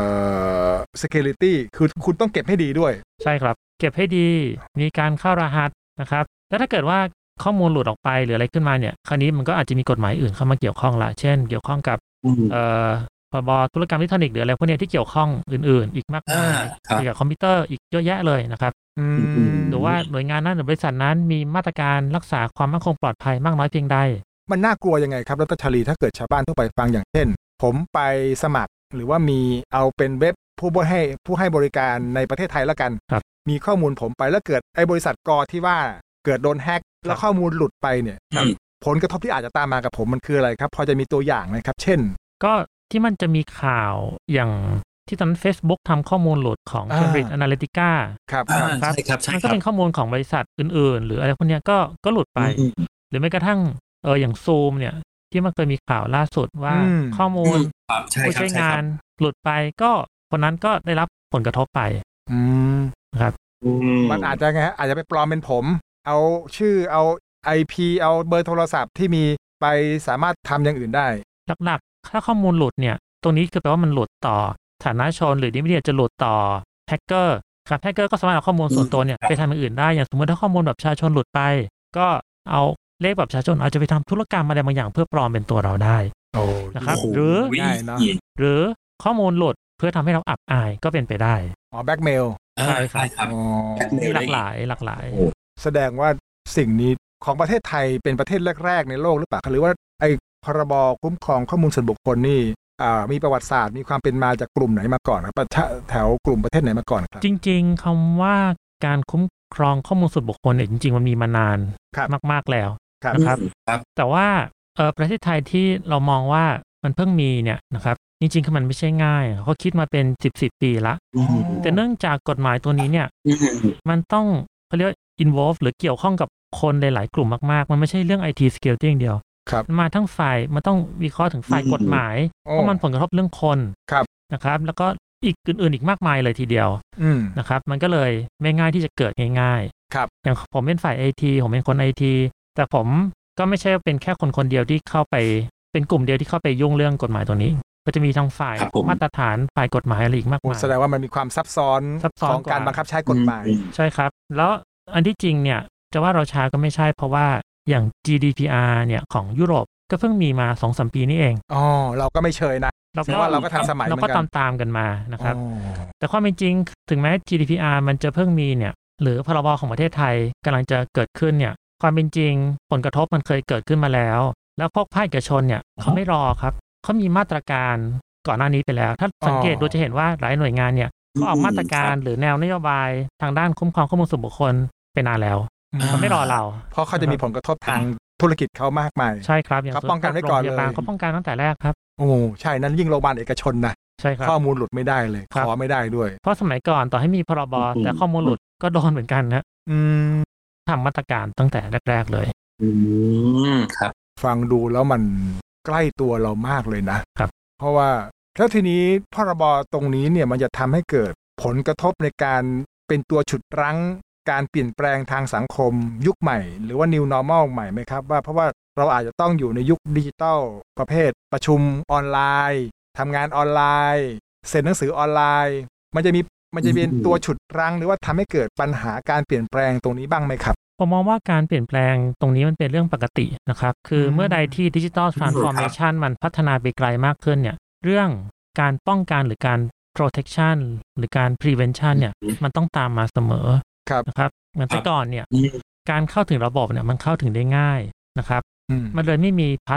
security คือคุณต้องเก็บให้ดีด้วยใช่ครับเก็บให้ดีมีการเข้ารหัสนะครับแล้วถ้าเกิดว่าข้อมูลหลุดออกไปหรืออะไรขึ้นมาเนี่ยคราวนี้มันก็อาจจะมีกฎหมายอื่นเข้ามาเกี่ยวข้องละเช่นเกี่ยวข้องกับพรบธุรกรรมอิเล็กทรอนิกส์หรืออะไรพวกนี้ที่เกี่ยวข้องอื่นๆอีกมากมายเกี่ยวกับคอมพิวเตอร์อีกเยอะแยะเลยนะครับหรือว่าหน่วยงานนั้นหรือบริษัทนั้นมีมาตรการรักษาความมั่นคงปลอดภัยมากน้อยเพียงใดมันน่ากลัวยังไงครับรัตชลีถ้าเกิดชาวบ้านทั่วไปฟังอย่างเช่นผมไปสมัครหรือว่ามีเอาเป็นเว็บผู้ให้บริการในประเทศไทยแล้วกันมีข้อมูลผมไปแล้วเกิดไอ้บริษัทกที่ว่าเกิดโดนแฮกแล้วข้อมูลหลุดไปเนี่ยผลกระทบที่อาจจะตามมากับผมมันคืออะไรครับพอจะมีตัวอย่างไหมครับเช่นก็ที่มันจะมีข่าวอย่างที่ตอนนั้น Facebook ทำข้อมูลหลุดของ Cambridge Analytica ครับมันก็เป็นข้อมูลของบริษัทอื่นๆหรืออะไรพวกนี้ก็หลุดไปหรือแม้กระทั่งอย่าง Zoom เนี่ยที่มันเคยมีข่าวล่าสุดว่าข้อมูลผู้ใช้งานหลุดไปก็คนนั้นก็ได้รับผลกระทบไปครับมันอาจจะไงอาจจะไปปลอมเป็นผมเอาชื่อเอา IP เอาเบอร์โทรศัพท์ที่มีไปสามารถทำอย่างอื่นได้หลักๆถ้าข้อมูลหลุดเนี่ยตรงนี้คือแปลว่ามันหลุดต่อฐานะชนหรือนิมิตจะหลุดต่อแฮกเกอร์ครับแฮกเกอร์ก็สามารถเอาข้อมูลส่วนตัวเนี่ยไปทำอย่างอื่นได้อย่างสมมติถ้าข้อมูลแบบประชาชนหลุดไปก็เอาเลขแบบประชาชนอาจจะไปทำธุรกรรมอะไรบางอย่างเพื่อปลอมเป็นตัวเราได้นะครับหรือข้อมูลหลุดเพื่อทำให้เราอับอายก็เป็นไปได้แบล็กเมลใช่ครับมีหลากหลายแสดงว่าสิ่งนี้ของประเทศไทยเป็นประเทศแรกๆในโลกหรือเปล่าหรือว่าไอ้พรบคุ้มครองข้อมูลส่วนบุคคลนี่มีประวัติศาสตร์มีความเป็นมาจากกลุ่มไหนมาก่อนครับแถวกลุ่มประเทศไหนมาก่อนครับจริงๆคำว่าการคุ้มครองข้อมูลส่วนบุคคลเนี่ยจริงๆมันมีมานานมากๆแล้วนะครับแต่ว่าประเทศไทยที่เรามองว่ามันเพิ่งมีเนี่ยนะครับจริงๆคือมันไม่ใช่ง่ายเขาคิดมาเป็น10ปีละแต่เนื่องจากกฎหมายตัวนี้เนี่ยมันต้องเขาเรียก involve หรือเกี่ยวข้องกับคนหลายๆกลุ่มมากๆมันไม่ใช่เรื่อง IT security อย่างเดียวมาทั้งฝ่ายมันต้องวิเคราะห์ถึงฝ่ายกฎหมายเพราะมันผลกระทบเรื่องคนนะครับแล้วก็อีกอื่นๆอีกมากมายเลยทีเดียวนะครับมันก็เลยไม่ง่ายที่จะเกิดง่ายๆอย่างผมเป็นฝ่าย IT ผมเป็นคน IT แต่ผมก็ไม่ใช่เป็นแค่คนเดียวที่เข้าไปเป็นกลุ่มเดียวที่เข้าไปยุ่งเรื่องกฎหมายตัวนี้ก็จะมีทั้งฝ่ายมาตรฐานฝ่ายกฎหมายอะไรอีกมากมายแสดงว่ามันมีความซับซ้อนของการบังคับใช้กฎหมายใช่ครับแล้วอันที่จริงเนี่ยจะว่าเราช้าก็ไม่ใช่เพราะว่าอย่าง GDPR เนี่ยของยุโรปก็เพิ่งมีมา 2-3 ปีนี่เองเราก็ไม่เชยนะเพราะว่าเราก็ทันสมัยเหมือนกันเราก็ตามกันมานะครับแต่ความเป็นจริงถึงแม้ GDPR มันจะเพิ่งมีเนี่ยหรือพรบของประเทศไทยกำลังจะเกิดขึ้นเนี่ยความเป็นจริงผลกระทบมันเคยเกิดขึ้นมาแล้วพวกภาคเอกชนเนี่ยเขาไม่รอครับเขามีมาตรการก่อนหน้านี้ไปแล้วถ้าสังเกตดูจะเห็นว่าหลายหน่วยงานเนี่ยเขาออกมาตรการหรือแนวนโยบายทางด้านคุ้มครองข้อมูลส่วนบุคคลไปนานแล้วเขาไม่รอเราเพราะเขาจะมีผลกระทบทางธุรกิจเขามากมายใช่ครับเขาป้องกันไว้ก่อนเลยเขาป้องกันตั้งแต่แรกครับใช่นั้นยิ่งโรงพยาบาลเอกชนนะใช่ครับข้อมูลหลุดไม่ได้เลยขอไม่ได้ด้วยเพราะสมัยก่อนต่อให้มีพรบแต่ข้อมูลหลุดก็โดนเหมือนกันนะทำมาตรการตั้งแต่แรกๆเลยครับฟังดูแล้วมันใกล้ตัวเรามากเลยนะครับเพราะว่าแล้วทีนี้พรบตรงนี้เนี่ยมันจะทำให้เกิดผลกระทบในการเป็นตัวฉุดรั้งการเปลี่ยนแปลงทางสังคมยุคใหม่หรือว่า New Normal ใหม่ไหมครับว่าเพราะว่าเราอาจจะต้องอยู่ในยุคดิจิทัลประเภทประชุมออนไลน์ทำงานออนไลน์เซ็นหนังสือออนไลน์มันจะเป็นตัวฉุดรั้งหรือว่าทำให้เกิดปัญหาการเปลี่ยนแปลงตรงนี้บ้างไหมครับผมมองว่าการเปลี่ยนแปลงตรงนี้มันเป็นเรื่องปกตินะครับคือเมื่อใดที่ดิจิทัลทรานส์ฟอร์เมชันมันพัฒนาไปไกลมากขึ้นเนี่ยเรื่องการป้องกันหรือการ protection หรือการ prevention เนี่ยมันต้องตามมาเสมอนะครับเหมือนแต่ก่อนเนี่ยการเข้าถึงระบบเนี่ยมันเข้าถึงได้ง่ายนะครับมันเลยไม่มีพาสเวิร์ด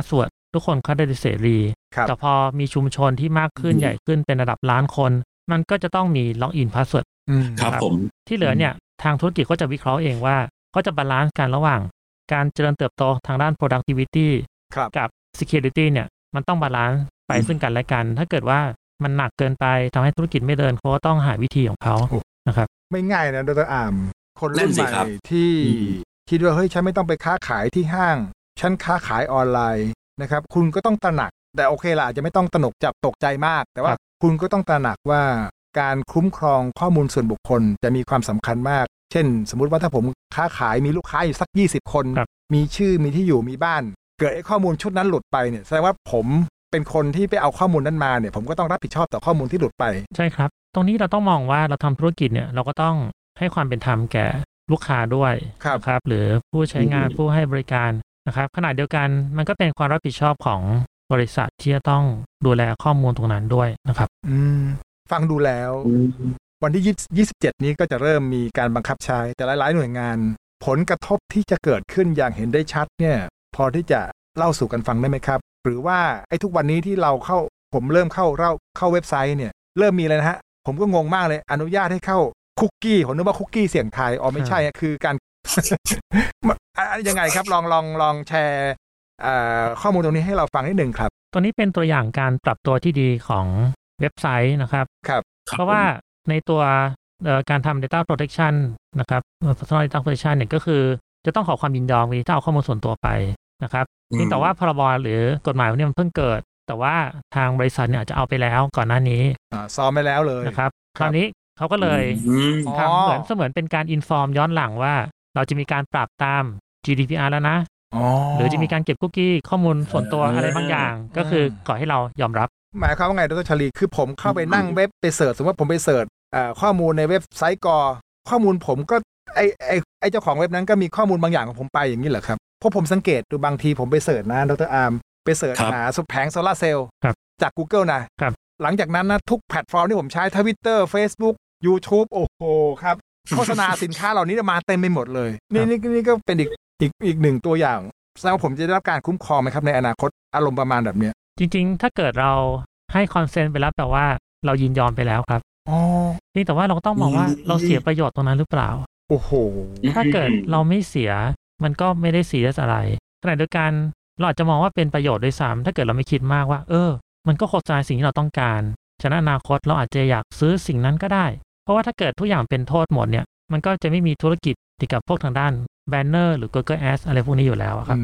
ทุกคนเข้าได้เสรีแต่พอมีชุมชนที่มากขึ้นใหญ่ขึ้นเป็นระดับล้านคนมันก็จะต้องมีล็อกอินพาสเวิร์ดครับผมที่เหลือเนี่ยทางธุรกิจก็จะวิเคราะห์เองว่าเขาจะบาลานซ์กันระหว่างการเจริญเติบโตทางด้าน productivity กับ security เนี่ยมันต้องบาลานซ์ไปซึ่งกันและกันถ้าเกิดว่ามันหนักเกินไปทำให้ธุรกิจไม่เดินเขาก็ต้องหาวิธีของเขานะครับไม่ง่ายนะดร.อามคนรุ่นใหม่ที่คิดว่าเฮ้ยฉันไม่ต้องไปค้าขายที่ห้างฉันค้าขายออนไลน์นะครับคุณก็ต้องตระหนักแต่โอเคล่ะอาจจะไม่ต้องตระหนกจับตกใจมากแต่ว่าคุณก็ต้องตระหนักว่าการคุ้มครองข้อมูลส่วนบุคคลจะมีความสำคัญมากเช่นสมมุติว่าถ้าผมค้าขายมีลูกค้าอยู่สัก20คนมีชื่อมีที่อยู่มีบ้านเกิดไอ้ข้อมูลชุดนั้นหลุดไปเนี่ยแสดงว่าผมเป็นคนที่ไปเอาข้อมูลนั้นมาเนี่ยผมก็ต้องรับผิดชอบต่อข้อมูลที่หลุดไปใช่ครับตรงนี้เราต้องมองว่าเราทำธุรกิจเนี่ยเราก็ต้องให้ความเป็นธรรมแก่ลูกค้าด้วยครับหรือผู้ใช้งานผู้ให้บริการนะครับขณะเดียวกันมันก็เป็นความรับผิดชอบของบริษัทที่จะต้องดูแลข้อมูลตรงนั้นด้วยนะครับฟังดูแล้ววันที่27นี้ก็จะเริ่มมีการบังคับใช้แต่หลายๆหน่วยงานผลกระทบที่จะเกิดขึ้นอย่างเห็นได้ชัดเนี่ยพอที่จะเล่าสู่กันฟังได้ไหมครับหรือว่าไอ้ทุกวันนี้ที่เราผมเริ่มเข้าเว็บไซต์เนี่ยเริ่มมีเลยนะฮะผมก็งงมากเลยอนุญาตให้เข้าคุกกี้ผมนึกว่าคุกกี้เสียงไทยไม่ใช่คือการ ยังไงครับลองแชร์ข้อมูลตรงนี้ให้เราฟังนิดหนึ่งครับตัวนี้เป็นตัวอย่างการปรับตัวที่ดีของเว็บไซต์นะครับเพราะว่าในตัวการทำ data protection นะครับ personal data protection เนี่ยก็คือจะต้องขอความยินยอมที่จะเอาข้อมูลส่วนตัวไปนะครับแต่ว่าพรบหรือกฎหมายเนี่ยมันเพิ่งเกิดแต่ว่าทางบริษัทเนี่ยจะเอาไปแล้วก่อนหน้านี้ซ้อมไปแล้วเลยนะครับคราวนี้เขาก็เลยทำเหมือนเป็นการอินฟอร์มย้อนหลังว่าเราจะมีการปรับตาม GDPR แล้วนะหรือจะมีการเก็บคุกกี้ข้อมูลส่วนตัวอะไรบางอย่างก็คือขอให้เรายอมรับหมายความว่าไงดร.ชลีคือผมเข้าไปนั่งเว็บไปเสิร์ชสมมติว่าผมไปเสิร์ชข้อมูลในเว็บไซต์ข้อมูลผมก็ไอเจ้าของเว็บนั้นก็มีข้อมูลบางอย่างของผมไปอย่างนี้เหรอครับเพราะผมสังเกตดูบางทีผมไปเสิร์ชนะดร.อาร์มไปเสิร์ชหาแผงโซลาร์เซลล์จาก Google นะหลังจากนั้นนะทุกแพลตฟอร์มที่ผมใช้ Twitter Facebook YouTube โอ้โหครับโฆษณาสินค้าเหล่านี้มาเต็มไปหมดเลยนี่ก็เป็นอีกหนึ่งตัวอย่างแสดงว่าผมจะได้รับการคุ้มครองไหมครับในอนาคตอารมณ์ประมาณแบบนี้จริงๆถ้าเกิดเราให้คอนเซนต์ไปแล้วแปลว่าเรายินยอมไปแล้วครับนี่แต่ว่าเราก็ต้องมองว่าเราเสียประโยชน์ตรงนั้นหรือเปล่าโอ้โหถ้าเกิดเราไม่เสียมันก็ไม่ได้เสียอะไรขณะเดียวกันเราอาจจะมองว่าเป็นประโยชน์ด้วยซ้ำถ้าเกิดเราไม่คิดมากว่ามันก็โฆษณาสิ่งที่เราต้องการฉะนั้นอนาคตเราอาจจะอยากซื้อสิ่งนั้นก็ได้เพราะว่าถ้าเกิดทุกอย่างเป็นโทษหมดเนี่ยมันก็จะไม่มีธุรกิจที่กับพวกทางด้านแบนเนอร์หรือ Google Ads อะไรพวกนี้อยู่แล้วครับ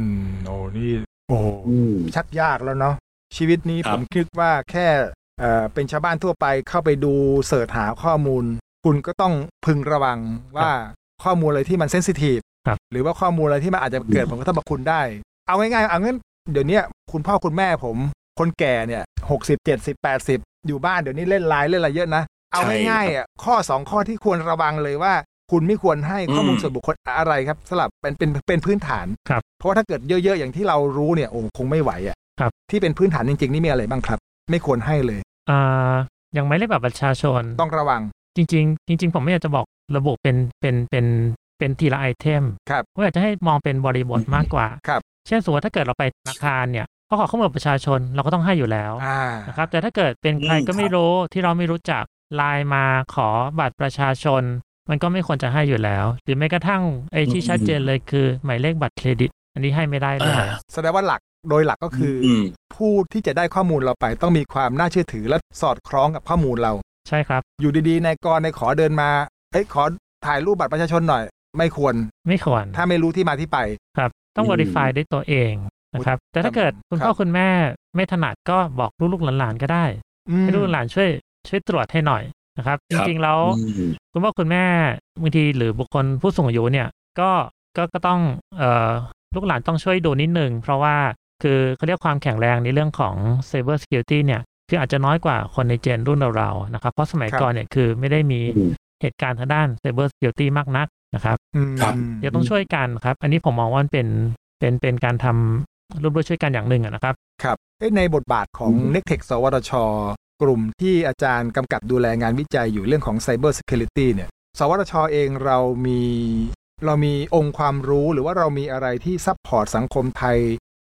ชักยากแล้วเนาะชีวิตนี้ผมคิดว่าแค่เป็นชาวบ้านทั่วไปเข้าไปดูเสิร์ชหาข้อมูลคุณก็ต้องพึงระวังว่าข้อมูลอะไรที่มันเซนซิทีฟหรือว่าข้อมูลอะไรที่มันอาจจะเกิดผลกระทบกับคุณได้เอาง่ายๆเอางั้นเดี๋ยวนี้คุณพ่อคุณแม่ผมคนแก่เนี่ย60 70 80อยู่บ้านเดี๋ยวนี้เล่นไลน์เล่นอะไรเยอะนะเอาง่ายๆข้อ2ข้อที่ควรระวังเลยว่าคุณไม่ควรให้ข้อมูลส่วนบุคคลอะไรครับสลับเป็นพื้นฐานเพราะว่าถ้าเกิดเยอะๆอย่างที่เรารู้เนี่ยคงไม่ไหวที่เป็นพื้นฐานจริงๆนี่มีอะไรบ้างครับไม่ควรให้เลยอย่างหมายเลขบัตรประชาชนต้องระวังจริงผมไม่อยากจะบอกระบุเป็นทีละไอเทมผมอยากจะให้มองเป็นบริบทมากกว่าเช่นสมมติถ้าเกิดเราไปธนาคารเนี่ยเขาขอข้อมูลประชาชนเราก็ต้องให้อยู่แล้วนะครับแต่ถ้าเกิดเป็นใครก็ไม่รู้ที่เราไม่รู้จักไลน์มาขอบัตรประชาชนมันก็ไม่ควรจะให้อยู่แล้วหรือแม้กระทั่งไอ้ที่ชัดเจนเลยคือหมายเลขบัตรเครดิตอันนี้ให้ไม่ได้เลยแสดงว่าโดยหลักก็คือผู้ที่จะได้ข้อมูลเราไปต้องมีความน่าเชื่อถือและสอดคล้องกับข้อมูลเราใช่ครับอยู่ดีๆนายกขอเดินมาขอถ่ายรูปบัตรประชาชนหน่อยไม่ควรถ้าไม่รู้ที่มาที่ไปครับต้อง verify ด้วยตัวเองนะครับแต่ถ้าเกิดคุณพ่อคุณแม่ไม่ถนัดก็บอกลูกๆหลานๆก็ได้ให้ลูกหลานช่วยตรวจให้หน่อยนะครับจริงๆแล้วคุณพ่อคุณแม่บางทีหรือบุคคลผู้สูงอายุเนี่ยก็ต้องลูกหลานต้องช่วยดูนิดนึงเพราะว่าคือเขาเรียกความแข็งแรงในเรื่องของ Cyber Security เนี่ยคืออาจจะน้อยกว่าคนในเจนรุ่นเราๆนะครับเพราะสมัยก่อนเนี่ยคือไม่ได้มีเหตุการณ์ทางด้าน Cyber Security มากนักนะครับเดี๋ยวต้องช่วยกันครับอันนี้ผมมองว่าเป็นการทำร่วมด้วยช่วยกันอย่างหนึ่งนะครับครับในบทบาทของ Nectech สวทช.กลุ่มที่อาจารย์กำกับดูแลงานวิจัยอยู่เรื่องของ Cyber Security เนี่ยสวทช.เองเรามีองค์ความรู้หรือว่าเรามีอะไรที่ซัพพอร์ตสังคมไทย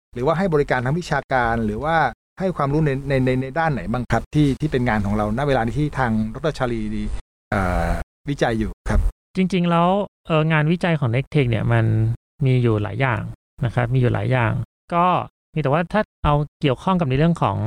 หรือว่าให้บริการทางวิชาการหรือว่าให้ความรู้ในด้านไหนบ้างครับที่เป็นงานของเราณเวลาที่ทางดร.ชาลีวิจัยอยู่ครับจริงๆแล้วงานวิจัยของ Nectech เนี่ยมันมีอยู่หลายอย่างนะครับมีอยู่หลายอย่างก็มีแต่ว่าถ้าเอาเกี่ยวข้องกับในเรื่องของ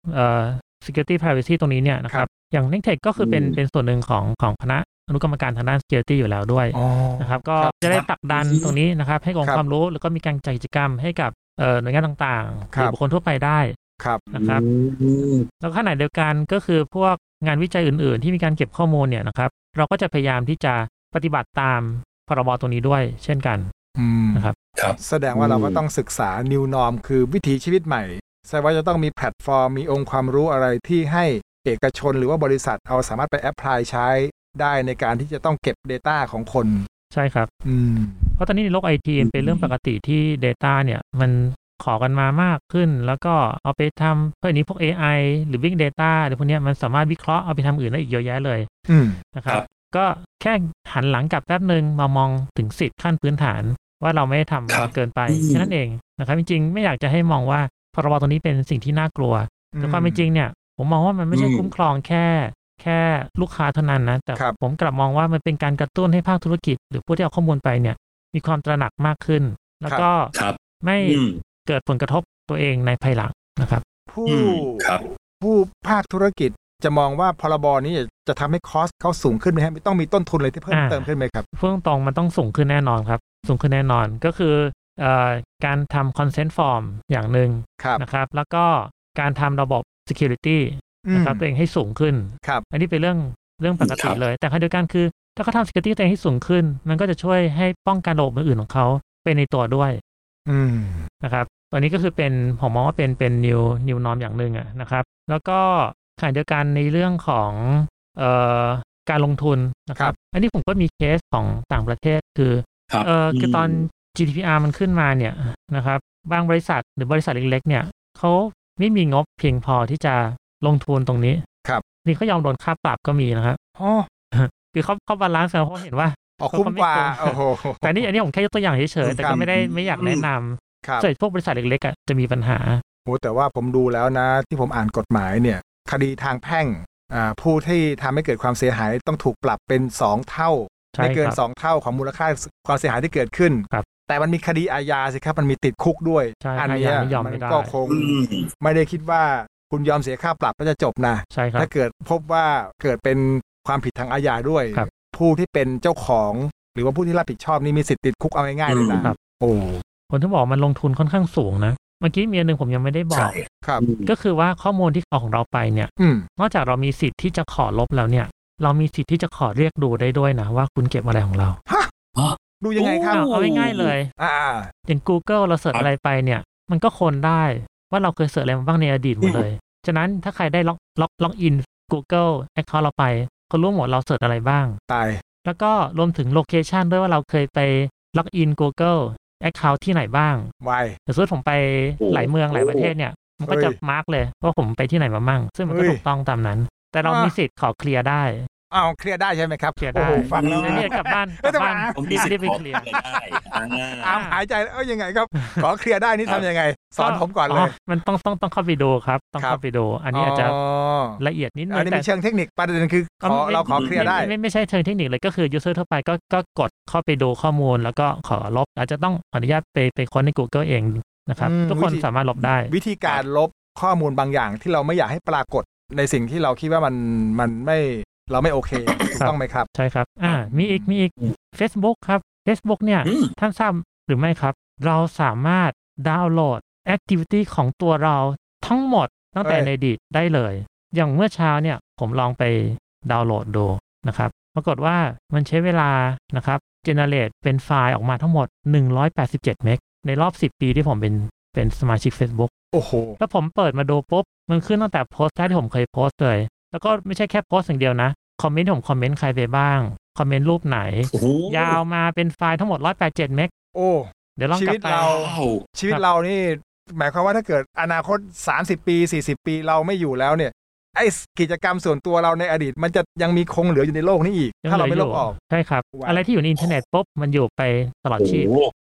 security privacy ตรงนี้เนี่ยนะครับอย่าง Nectech ก็คือเป็นส่วนหนึ่งของคณะอนุกรรมการทางด้าน security อยู่แล้วด้วยนะครับก็จะได้ผลักดันตรงนี้นะครับให้องค์ความรู้แล้วก็มีการจัดกิจกรรมให้กับหน่วยงานต่างๆหรือบุคคลทั่วไปได้นะครับแล้วขณะเดียวกันก็คือพวกงานวิจัยอื่นๆที่มีการเก็บข้อมูลเนี่ยนะครับเราก็จะพยายามที่จะปฏิบัติตามพรบตัวนี้ด้วยเช่นกันนะครับแสดงว่าเราก็ต้องศึกษา new norm คือวิถีชีวิตใหม่แสดงว่าจะต้องมีแพลตฟอร์มมีองค์ความรู้อะไรที่ให้เอกชนหรือว่าบริษัทเอาสามารถไปแอพพลายใช้ได้ในการที่จะต้องเก็บ Data ของคนใช่ครับเพราะตอนนี้ในโลก IT เป็นเรื่องปกติที่ Data เนี่ยมันขอกันมามากขึ้นแล้วก็เอาไปทำเพื่อนี้พวก AI หรือ Big Data หรือพวกนี้มันสามารถวิเคราะห์เอาไปทำอื่นได้อีกเยอะแยะเลยนะครับก็แค่หันหลังกลับแป๊บนึงมามองถึงสิทธิขั้นพื้นฐานว่าเราไม่ได้ทำเกินไปแค่นั้นเองนะครับจริงๆไม่อยากจะให้มองว่าพรบตัวนี้เป็นสิ่งที่น่ากลัวแต่ความเป็นจริงเนี่ยผมมองว่ามันไม่ใช่คุ้มครองแค่ลูกค้าเท่านั้นนะแต่ผมกลับมองว่ามันเป็นการกระตุ้นให้ภาคธุรกิจหรือผู้ที่เอาข้อมูลไปเนี่ยมีความตระหนักมากขึ้นแล้วก็ไม่เกิดผลกระทบตัวเองในภายหลังนะครับผู้ภาคธุรกิจจะมองว่าพรบนี้จะทำให้คอสเขาสูงขึ้นไหมครับต้องมีต้นทุนอะไรที่เพิ่มเติมขึ้นไหมครับเพิ่มตรงมันต้องสูงขึ้นแน่นอนครับสูงขึ้นแน่นอนก็คือการทำ consent form อย่างหนึ่งนะครับแล้วก็การทำระบบ security นะครับตัวเองให้สูงขึ้นอันนี้เป็นเรื่องปกติเลยแต่ขณะเดียวกันคือถ้าเขาทำ security ตัวเองให้สูงขึ้นมันก็จะช่วยให้ป้องกันระบบอื่นๆของเขาเป็นในตัวด้วยนะครับตอนนี้ก็คือเป็นผมมองว่าเป็น new norm อย่างหนึ่งนะครับแล้วก็ขณะเดียวกันในเรื่องของการลงทุนนะครับอันนี้ผมก็มีเคสของต่างประเทศคือตอน GDPR มันขึ้นมาเนี่ยนะครับบางบริษัทหรือบริษัทเล็กๆเนี่ยเขาไม่มีงบเพียงพอที่จะลงทุนตรงนี้นี่เขายอมโดนค่าปรับก็มีนะครับคือเขาบาลานซ์แล้วเขาเห็นว่าคุ้มกว่าแต่อันนี้ผมแค่ยกตัวอย่างเฉยๆแต่ก็ไม่อยากแนะนำส่วนพวกบริษัทเล็กๆจะมีปัญหาแต่ว่าผมดูแล้วนะที่ผมอ่านกฎหมายเนี่ยคดีทางแพ่งผู้ที่ทำให้เกิดความเสียหายต้องถูกปรับเป็น2เท่าไม่เกิน2เท่าของมูลค่าความเสียหายที่เกิดขึ้นแต่มันมีคดีอาญาสิครับมันมีติดคุกด้วยอันนี้มันก็คงไม่ได้คิดว่าคุณยอมเสียค่าปรับก็จะจบนะถ้าเกิดพบว่าเกิดเป็นความผิดทางอาญาด้วยผู้ที่เป็นเจ้าของหรือว่าผู้ที่รับผิดชอบนี่มีสิทธิ์ติดคุกเอาง่ายๆเลยนะผมถึงบอกมันลงทุนค่อนข้างสูงนะเมื่อกี้มีอันนึงผมยังไม่ได้บอกก็คือว่าข้อมูลที่เอาของเราไปเนี่ยนอกจากเรามีสิทธิ์ที่จะขอลบแล้วเนี่ยเรามีสิทธิ์ที่จะขอเรียกดูได้ด้วยนะว่าคุณเก็บอะไรของเราดูยังไงครับเอาง่ายๆเลยอย่าง Google เราเสิร์ชอะไรไปเนี่ยมันก็ค้นได้ว่าเราเคยเสิร์ชอะไรมาบ้างในอดีตหมดเลยฉะนั้นถ้าใครได้ล็อกอิน Google Account เราไปเขารู้หมดเราเสิร์ชอะไรบ้างตายแล้วก็รวมถึงโลเคชันด้วยว่าเราเคยไปล็อกอิน Google Account ที่ไหนบ้างแต่ส่วนผมไปหลายเมืองหลายประเทศเนี่ยมันก็จะมาร์กเลยว่าผมไปที่ไหนมามั่งซึ่งมันก็ถูกต้องตามนั้นแต่เรามีสิทธิ์ขอเคลียร์ได้เคลียร์ได้ใช่ไหมครับเคลียร์ได้ฟังแล้วเนี่ยกลับบ้านผมมีสิทธิ์ไปเคลียร์ได้หายใจยังไงครับขอเคลียร์ได้นี่ทำยังไงสอนผมก่อนเลยมันต้องเข้าไปดูครับต้องเข้าไปดูอันนี้อาจจะละเอียดนิดนึงอันนี้มีเชิงเทคนิคประเด็นคือเราขอเคลียร์ได้ไม่ใช่เชิงเทคนิคเลยก็คือ user ทั่วไปก็กดเข้าไปดูข้อมูลแล้วก็ขอลบอาจจะต้องอนุญาตไปค้นใน Google เองนะครับทุกคนสามารถลบได้วิธีการลบข้อมูลบางอย่างที่เราไม่อยากให้ปรากฏในสิ่งที่เราคิดว่ามันไม่เราไม่โอเคถูกต้องไหมครับใช่ครับมีอีก Facebook ครับ Facebook เนี่ยท่านทราบหรือไม่ครับเราสามารถดาวน์โหลด Activity ของตัวเราทั้งหมดตั้งแต่ในอดีตได้เลยอย่างเมื่อเช้าเนี่ยผมลองไปดาวน์โหลดดูนะครับปรากฏว่ามันใช้เวลานะครับ generate เป็นไฟล์ออกมาทั้งหมด187เมกในรอบ10ปีที่ผมเป็นสมาชิก Facebook โอ้โหแล้วผมเปิดมาดูปุ๊บมันขึ้นตั้งแต่โพสต์ที่ผมเคยโพสต์เลยแล้วก็ไม่ใช่แค่โพสต์อย่างเดียวนะคอมเมนต์ผมคอมเมนต์ใครไปบ้างคอมเมนต์รูปไหนยาวมาเป็นไฟล์ทั้งหมด187เมกเดี๋ยวลองกลับไปชีวิตเรานี่หมายความว่าถ้าเกิดอนาคต30ปี40ปีเราไม่อยู่แล้วเนี่ยไอ้กิจกรรมส่วนตัวเราในอดีตมันจะยังมีคงเหลืออยู่ในโลกนี้อีกถ้าเราไม่ลบออกใช่ครับอะไรที่อยู่ในอินเทอร์เน็ตปุ๊บมันอยู่ไปตลอดชีพ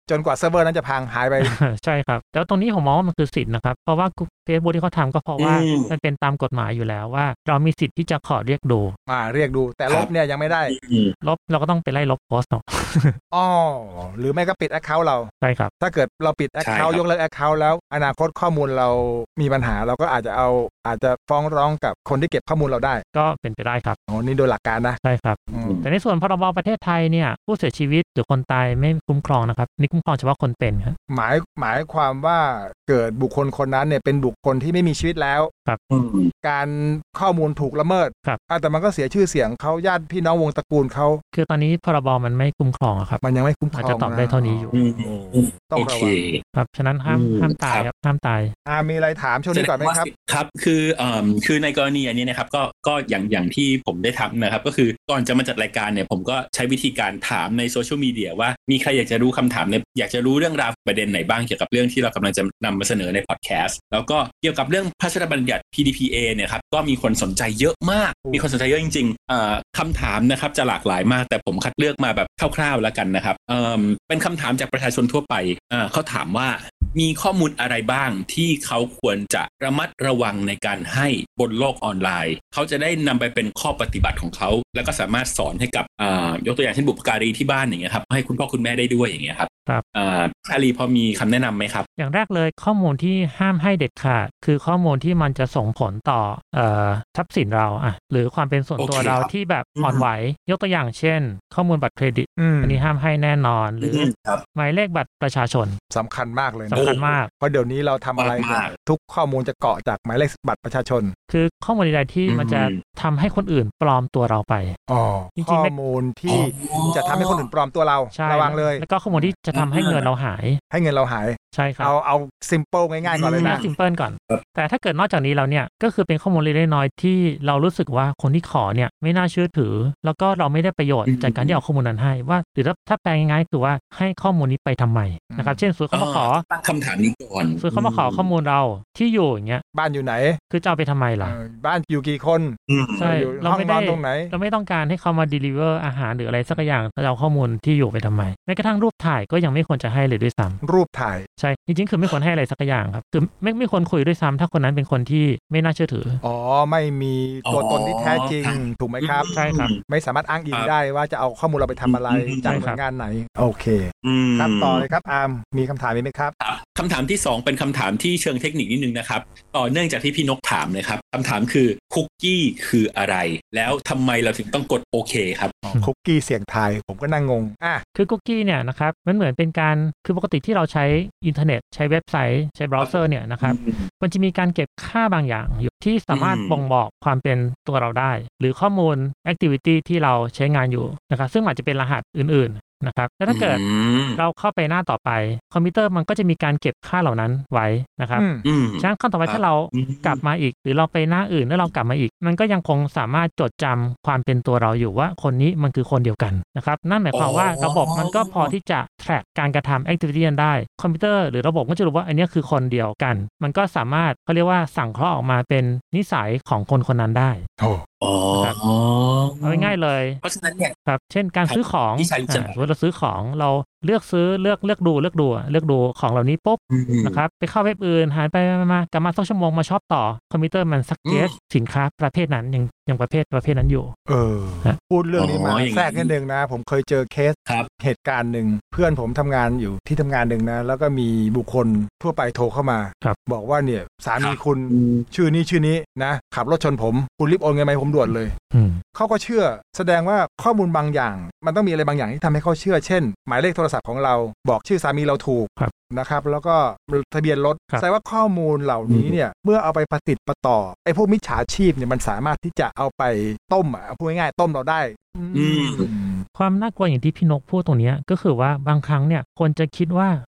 จนกว่าเซิร์ฟเวอร์นั้นจะพังหายไปใช่ครับแล้วตรงนี้ผมมองว่ามันคือสิทธิ์นะครับเพราะว่า Facebook ที่เขาทำก็เพราะว่ามันเป็นตามกฎหมายอยู่แล้วว่าเรามีสิทธิ์ที่จะขอเรียกดูเรียกดูแต่ลบเนี่ยยังไม่ได้ลบเราก็ต้องไปไล่ลบโพสต์เนาะหรือไม่ก็ปิด account เราใช่ครับถ้าเกิดเราปิด account ยกเลิก account แล้วอนาคตข้อมูลเรามีปัญหาเราก็อาจจะฟ้องร้องกับคนที่เก็บข้อมูลเราได้ก็เป็นไปได้ครับนี่โดยหลักการนะใช่ครับแต่ในส่วนพรบประเทศไทยเนี่ยผู้เสียชีวิตหรือคนตายไม่คุ้มครองนะครับนี่คุ้มครองเฉพาะคนเป็นครับหมายความว่าเกิดบุคคลคนนั้นเนี่ยเป็นบุคคลที่ไม่มีชีวิตแล้วครับการข้อมูลถูกละเมิดครับแต่มันก็เสียชื่อเสียงเขาญาติพี่น้องวงตระกูลเขาคือตอนนี้พรบมันไม่คุ้มครองครับมันยังไม่คุ้มครองจะตอบได้เท่านี้อยู่ต้องระวังครับฉะนั้นห้ามตายครับห้ามตายมีอะไรถามช่วงนี้ก่อนไหมครับครับคือในกรณีอันนี้นะครับก็อย่างที่ผมได้ทำนะครับก็คือก่อนจะมาจัดรายการเนี่ยผมก็ใช้วิธีการถามในโซเชียลมีเดียว่ามีใครอยากจะรู้คำถามอยากจะรู้เรื่องราวประเด็นไหนบ้างเกี่ยวกับเรื่องที่เรากำลังจะนำมาเสนอในพอดแคสต์แล้วก็เกี่ยวกับเรื่องพระราชบัญญัติ PDPA เนี่ยครับก็มีคนสนใจเยอะมากมีคนสนใจเยอะจริงๆคำถามนะครับจะหลากหลายมากแต่ผมคัดเลือกมาแบบคร่าวๆแล้วกันนะครับเป็นคำถามจากประชาชนทั่วไปเขาถามว่ามีข้อมูลอะไรบ้างที่เขาควรจะระมัดระวังในการให้บนโลกออนไลน์เขาจะได้นำไปเป็นข้อปฏิบัติของเขาแล้วก็สามารถสอนให้กับยกตัวอย่างเช่นบุพการีที่บ้านอย่างเงี้ยครับให้คุณพ่อคุณแม่ได้ด้วยอย่างเงี้ยครับอาลีพอมีคำแนะนำไหมครับอย่างแรกเลยข้อมูลที่ห้ามให้เด็ดขาดคือข้อมูลที่มันจะส่งผลต่อทรัพย์สินเราหรือความเป็นส่วนตัวเราที่แบบอ่อนไหวยกตัวอย่างเช่นข้อมูลบัตรเครดิตอันนี้ห้ามให้แน่นอนหรือหมายเลขบัตรประชาชนสำคัญมากเลยสำคัญมากเพราะเดี๋ยวนี้เราทำอะไรทุกข้อมูลจะเกาะจากหมายเลขบัตรประชาชนคือข้อมูลใดๆที่มันจะทำให้คนอื่นปลอมตัวเราไปจริงๆข้อมูลที่จะทำให้คนอื่นปลอมตัวเราระวังเลยแล้วก็ข้อมูลที่จะทำให้เงินเราหายใช่ครับเอาซิมเปิลง่ายๆก่อนเลยนะซิมเปิลก่อนแต่ถ้าเกิดนอกจากนี้แล้วเนี่ยก็คือเป็นข้อมูลเล็กน้อยที่เรารู้สึกว่าคนที่ขอเนี่ยไม่น่าเชื่อถือแล้วก็เราไม่ได้ประโยชน์จากการที่เอาข้อมูลนั้นให้ว่าหรือถ้าแปลง่ายๆคือว่าให้ข้อมูลนี้ไปทำไมนะครับเช่นสูตรเขามาขอตั้งคำถามนี้ก่อนสูตรเขามาขอข้อมูลเราที่อยู่อย่างเงี้ยบ้านอยู่ไหนคือจะเอาไปทำไมล่ะบ้านอยู่กี่คนใช่เราไม่ได้ตรงไหนเราไม่ต้องการให้เขามา deliver อาหารหรืออะไรสักอย่างเราเอาข้อมูลที่อยู่ไปทำไมแม้กระทั่งรูปถ่ายก็ยังไม่ควรจะให้เลยด้วยซ้ำรูปถ่ายใช่จริงๆคือไม่ควรให้อะไรสักอย่างครับคือไม่ควรคุยด้วยซ้ำถ้าคนนั้นเป็นคนที่ไม่น่าเชื่อถือไม่มีตัวตนที่แท้จริงถูกไหมครับใช่ครับไม่สามารถอ้างอิงได้ว่าจะเอาข้อมูลเราไปทำอะไรจากหน่วยงานไหนโอเคครับต่อเลยครับอาร์มมีคำถามไหมครับคำถามที่2เป็นคำถามที่เชิงเทคนิคนิดนึงนะครับต่อเนื่องจากที่พี่นกถามนะครับคำถามคือคุกกี้คืออะไรแล้วทำไมเราถึงต้องกดโอเคครับคุกกี้เสียงไทยผมก็นั่งงงคือคุกกี้เนี่ยนะครับมันเหมือนเป็นการคือปกติที่เราใช้อินเทอร์เน็ตใช้เว็บไซต์ใช้เบราว์เซอร์เนี่ยนะครับมันจะมีการเก็บค่าบางอย่างอยู่ที่สามารถบ่งบอกความเป็นตัวเราได้หรือข้อมูล activity ที่เราใช้งานอยู่นะครับซึ่งอาจจะเป็นรหัสอื่นๆนะครับแล้วถ้าเกิดเราเข้าไปหน้าต่อไปคอมพิวเตอร์มันก็จะมีการเก็บค่าเหล่านั้นไว้นะครับฉะนั้นขั้นต่อไปถ้าเรากลับมาอีกหรือเราไปหน้าอื่นแล้วเรากลับมาอีกมันก็ยังคงสามารถจดจำความเป็นตัวเราอยู่ว่าคนนี้มันคือคนเดียวกันนะครับนั่นหมายความว่าระบบมันก็พอที่จะ track การกระทำ activity ได้คอมพิวเตอร์หรือระบบก็จะรู้ว่าอันนี้คือคนเดียวกันมันก็สามารถเขาเรียกว่าสั่งเคราะห์ออกมาเป็นนิสัยของคนนั้นได้เอาง่ายๆเลยเพราะฉะนั้นเนี่ยครับเช่นการซื้อของเราซื้อของเราเลือกซื้อเลือกดูของเหล่านี้ปุ๊บนะครับไปเข้าเว็บอื่นหายไปมากลับมาสักชั่วโมงมาช็อปต่อคอมพิวเตอร์มันซักเจสสินค้าประเภทนั้นยังประเภทนั้นอยู่พูดเรื่องนี้มาแทรกนิดนึงนะผมเคยเจอเคสเหตุการณ์หนึ่งเพื่อนผมทำงานอยู่ที่ทำงานหนึ่งนะแล้วก็มีบุคคลทั่วไปโทรเข้ามาบอกว่าเนี่ยสามีคุณชื่อนี้นะขับรถชนผมคุณรีบโอนเงินมาให้ผมด่วนเลยเขาก็เชื่อแสดงว่าข้อมูลบางอย่างมันต้องมีอะไรบางอย่างที่ทำให้เขาเชื่อเช่นหมายเลขโทรศัพท์ของเราบอกชื่อสามีเราถูกนะครับแล้วก็ทะเบียนรถแสดงว่าข้อมูลเหล่านี้เนี่ยเมื่อเอาไปประติดประต่อไอ้พวกมิจฉาชีพเนี่ยมันสามารถที่จะเอาไปต้มพูดง่ายๆต้มเราได้ความน่ากลัวอย่างที่พี่นกพูดตรงนี้ก็คือว่าบางครั้งเนี่ยคนจะคิดว่า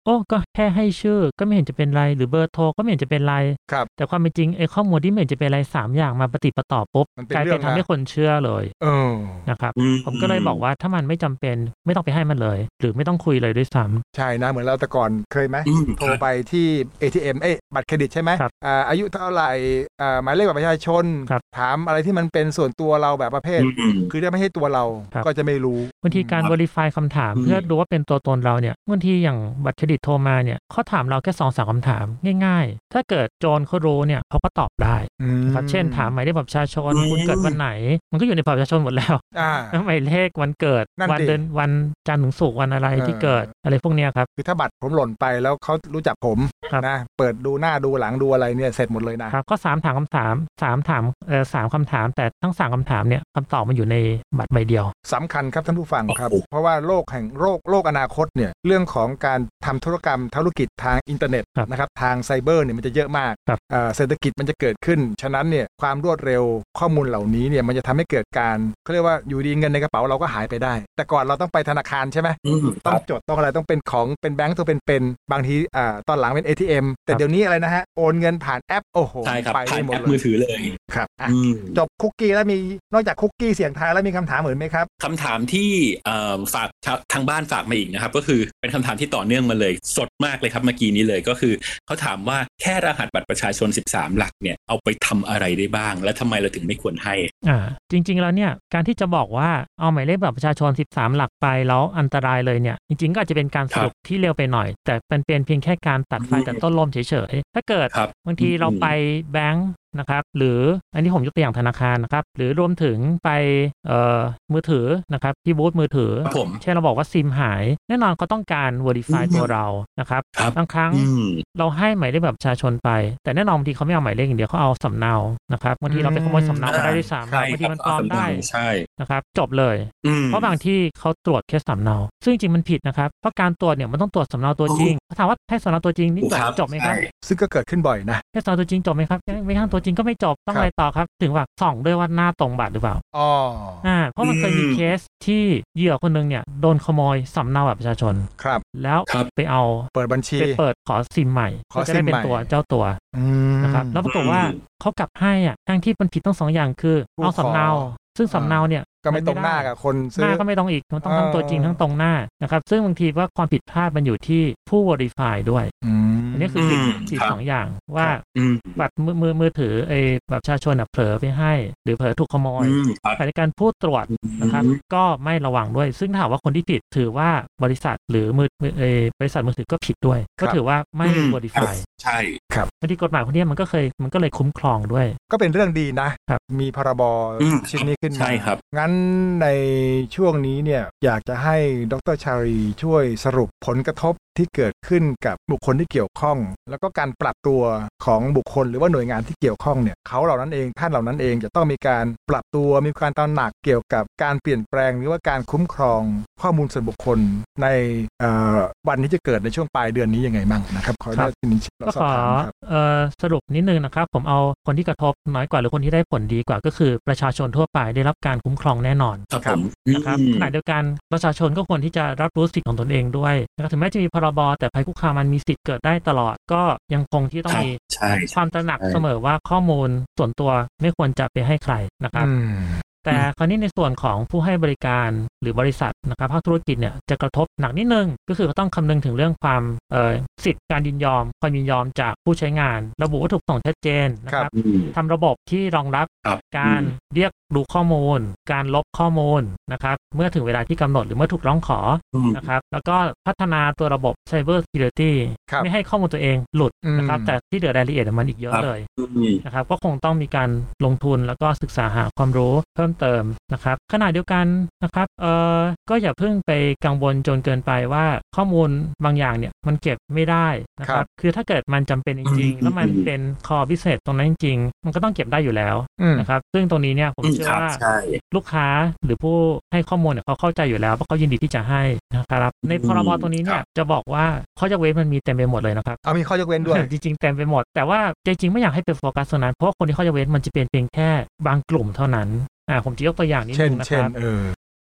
โอ้ก็แค่ให้ชื่อก็ไม่เห็นจะเป็นไรหรือเบอร์โทรก็ไม่เห็นจะเป็นไรแต่ความเป็นจริงไอ้ข้อมูลที่ไม่เห็นจะเป็นไร3อย่างมาปฏิปต่อปุ๊บกลายเป็นทำให้คนเชื่อเลยนะครับผมก็เลยบอกว่าถ้ามันไม่จำเป็นไม่ต้องไปให้มันเลยหรือไม่ต้องคุยเลยด้วยซ้ำใช่นะเหมือนเราแต่ก่อนเคยไหมโทรไปที่ ATM บัตรเครดิตใช่ไหมอายุเท่าไหร่หมายเลขบัตรประชาชนถามอะไรที่มันเป็นส่วนตัวเราแบบประเภทคือถ้าไม่ให้ตัวเราก็จะไม่รู้บางทีการ verify คำถามเพื่อดูว่าเป็นตัวตนเราเนี่ยบางทีอย่างบัตรเครดิตโทรมาเนี่ยเขาถามเราแค่ 2-3 คำถามง่ายๆถ้าเกิดโจรเขารู้เนี่ยเขาก็ตอบได้ครับเช่นถามหมายเลขบัตรประชาชนคุณเกิดวันไหนมันก็อยู่ในบัตรประชาชนหมดแล้วหมายเลขวันเกิดวันเดือนวันจันทร์ถึงศุกร์วันอะไรที่เกิดอะไรพวกนี้ครับคือถ้าบัตรผมหล่นไปแล้วเขารู้จักผมนะเปิดดูหน้าดูหลังดูอะไรเนี่ยเสร็จหมดเลยนะครับก็3ถามคำถาม3คำถามแต่ทั้ง3คำถามเนี่ยคำตอบมันอยู่ในบัตรใบเดียวสำคัญครับท่านผู้ฟังครับเพราะว่าโลกแห่งโลกอนาคตเนี่ยเรื่องของการทำธุรกิจทางอินเทอร์เน็ตนะครับทางไซเบอร์เนี่ยมันจะเยอะมากเศรษฐกิจมันจะเกิดขึ้นฉะนั้นเนี่ยความรวดเร็วข้อมูลเหล่านี้เนี่ยมันจะทำให้เกิดการเขาเรียกว่าอยู่ดีเงินในกระเป๋าเราก็หายไปได้แต่ก่อนเราต้องไปธนาคารใช่ไหมต้องจดต้องอะไรต้องเป็นของเป็นแบงค์ตัวเป็นบางทีตอนหลังเป็น ATM แต่เดี๋ยวนี้อะไรนะฮะโอนเงินผ่านแอปโอ้โหไปได้หมดเลยมือถือเลยครับจบคุกกี้แล้วมีนอกจากคุกกี้เสียงทายแล้วมีคำถามอื่นไหมครับคำถามที่ฝากทางบ้านฝากมาอีกนะครับก็คือเป็นคำถามที่ต่อเนื่องมาเลยสดมากเลยครับเมื่อกี้นี้เลยก็คือเขาถามว่าแค่รหัสบัตรประชาชน13หลักเนี่ยเอาไปทำอะไรได้บ้างและทำไมเราถึงไม่ควรให้จริงๆแล้วเนี่ยการที่จะบอกว่าเอาหมายเลขบัตรประชาชน13หลักไปแล้วอันตรายเลยเนี่ยจริงๆก็อาจจะเป็นการสรุปที่เร็วไปหน่อยแต่เป็นเพียงแค่การตัดไฟแต่ต้นลมเฉยๆถ้าเกิดบางทีเราไปแบงค์นะครับหรืออันนี้ผมยกตัวอย่างธนาคารนะครับหรือรวมถึงไปมือถือนะครับที่บูธมือถือเช่นเราบอกว่าซิมหายแน่นอนเขาต้องการ verify ตัวเรานะครับบางครั้งเราให้หมายเลขแบบประชาชนไปแต่แน่นอนบางทีเขาไม่เอาหมายเลขอย่างเดียวเขาเอาสำเนานะครับบางทีเราไปขโมยสำเนามาได้ด้วยซ้ำบางทีมันปลอมได้นะครับจบเลยเพราะบางที่เขาตรวจแค่สำเนาซึ่งจริงมันผิดนะครับเพราะการตรวจเนี่ยมันต้องตรวจสำเนาตัวจริงถามว่าให้สำเนาตัวจริงนี่จบไหมครับซึ่งก็เกิดขึ้นบ่อยนะให้สำเนาตัวจริงจบไหมครับไม่ทั้งตัวจริงก็ไม่จบต้องอะไรต่อครับถึงว่าส่องด้วยว่าหน้าตรงบัตรหรือเปล่าเพราะมันเคยมีเคสที่เหยื่อคนนึงเนี่ยโดนขโมยสำเนาบัตรประชาชนครับแล้วไปเอาเปิดบัญชีไปเปิดขอซิมใหม่ก็จะได้เป็นตัวเจ้าตัวนะครับแล้วปรากฏว่าเขากลับให้ทั้งที่มันผิดต้อง2อย่างคือเอาสำเนาซึ่งสำเนาเนี่ยก็ไม่ตรงหน้ากับคนซื้อหน้าก็ไม่ตรงอีกมันต้องทั้งตัวจริงทั้งตรงหน้านะครับซึ่งบางทีว่าความผิดพลาดมันอยู่ที่ผู้ verify ด้วยอันนี้คือสิ่ง2อย่างว่าบัตรมือถือบัตรประชาชนเผลอไปให้หรือเผลอถูกขโมยในการพูดตรวจนะครับก็ไม่ระวังด้วยซึ่งถ้าว่าคนที่ผิดถือว่าบริษัทหรือบริษัทมือถือก็ผิดด้วยก็ถือว่าไม่ verify ใช่ครับบางทีกฎหมายพวกนี้มันก็เลยคุ้มครองด้วยก็เป็นเรื่องดีนะมีพรบชิ้นนี้ขึ้นมาใช่ครับงั้นในช่วงนี้เนี่ยอยากจะให้ดร.ชาลีช่วยสรุปผลกระทบที่เกิดขึ้นกับบุคคลที่เกี่ยวข้องแล้วก็การปรับตัวของบุคคลหรือว่าหน่วยงานที่เกี่ยวข้องเนี่ยเขาเหล่านั้นเองท่านเหล่านั้นเองจะต้องมีการปรับตัวมีการตระหนักเกี่ยวกับการเปลี่ยนแปลงหรือว่าการคุ้มครองข้อมูลส่วนบุคคลในวันที่จะเกิดในช่วงปลายเดือนนี้ยังไงบ้างนะครับขอได้ทีนี้ก็ขอสรุปนิดนึงนะครับผมเอาคนที่กระทบน้อยกว่าหรือคนที่ได้ผลดีกว่าก็คือประชาชนทั่วไปได้รับการคุ้มครองแน่นอนนะครับขณะเดียวกันประชาชนก็ควรที่จะรับรู้สิทธิของตนเองด้วยนะครับถึงแม้จะมีพรบแต่ภัยคุกคามมันมีสิทธิ์เกิดได้ตลอดก็ยังคงที่ต้องมีความตระหนักเสมอว่าข้อมูลส่วนตัวไม่ควรจะไปให้ใครนะครับแต่คราวนี้ในส่วนของผู้ให้บริการหรือบริษัทนะครับภาคธุรกิจเนี่ยจะกระทบหนักนิดนึงก็คือต้องคำนึงถึงเรื่องความสิทธิการยินยอมความยินยอมจากผู้ใช้งานระบุวัตถุประสงค์ชัดเจนนะครับทำระบบที่รองรับการเรียกดูข้อมูลการลบข้อมูลนะครับเมื่อถึงเวลาที่กำหนดหรือเมื่อถูกร้องขอนะครับแล้วก็พัฒนาตัวระบบ Cyber Security ไม่ให้ข้อมูลตัวเองหลุดนะครับแต่ที่เหลือรายละเอียดมันอีกเยอะเลยนะครับก็คงต้องมีการลงทุนแล้วก็ศึกษาหาความรู้เพิ่มเติมนะครับขณะเดียวกันนะครับก็อย่าเพิ่งไปกังวลจนเกินไปว่าข้อมูลบางอย่างเนี่ยมันเก็บไม่ได้นะครับคือถ้าเกิดมันจำเป็นจริงๆแล้วมันเป็นคอพิเศษตรงนั้นจริงมันก็ต้องเก็บได้อยู่แล้วนะครับซึ่งตรงนี้เนี่ยผมเชื่อว่าลูกค้าหรือผู้ให้ข้อมูลเนี่ยเขาเข้าใจอยู่แล้วเพราะเขายินดีที่จะให้นะครับในพรบตรงนี้เนี่ยจะบอกว่าข้อยกเว้นมันมีเต็มไปหมดเลยนะครับมีข้อยกเว้นด้วยจริงๆเต็มไปหมดแต่ว่าจริงๆไม่อยากให้ไปโฟกัสตรงนั้นเพราะคนที่ข้อยกเว้นมันจะเป็นเพียงแค่บางกลุ่มเท่านั้นผมจะยกตัวอย่างนิดนึงนะครับ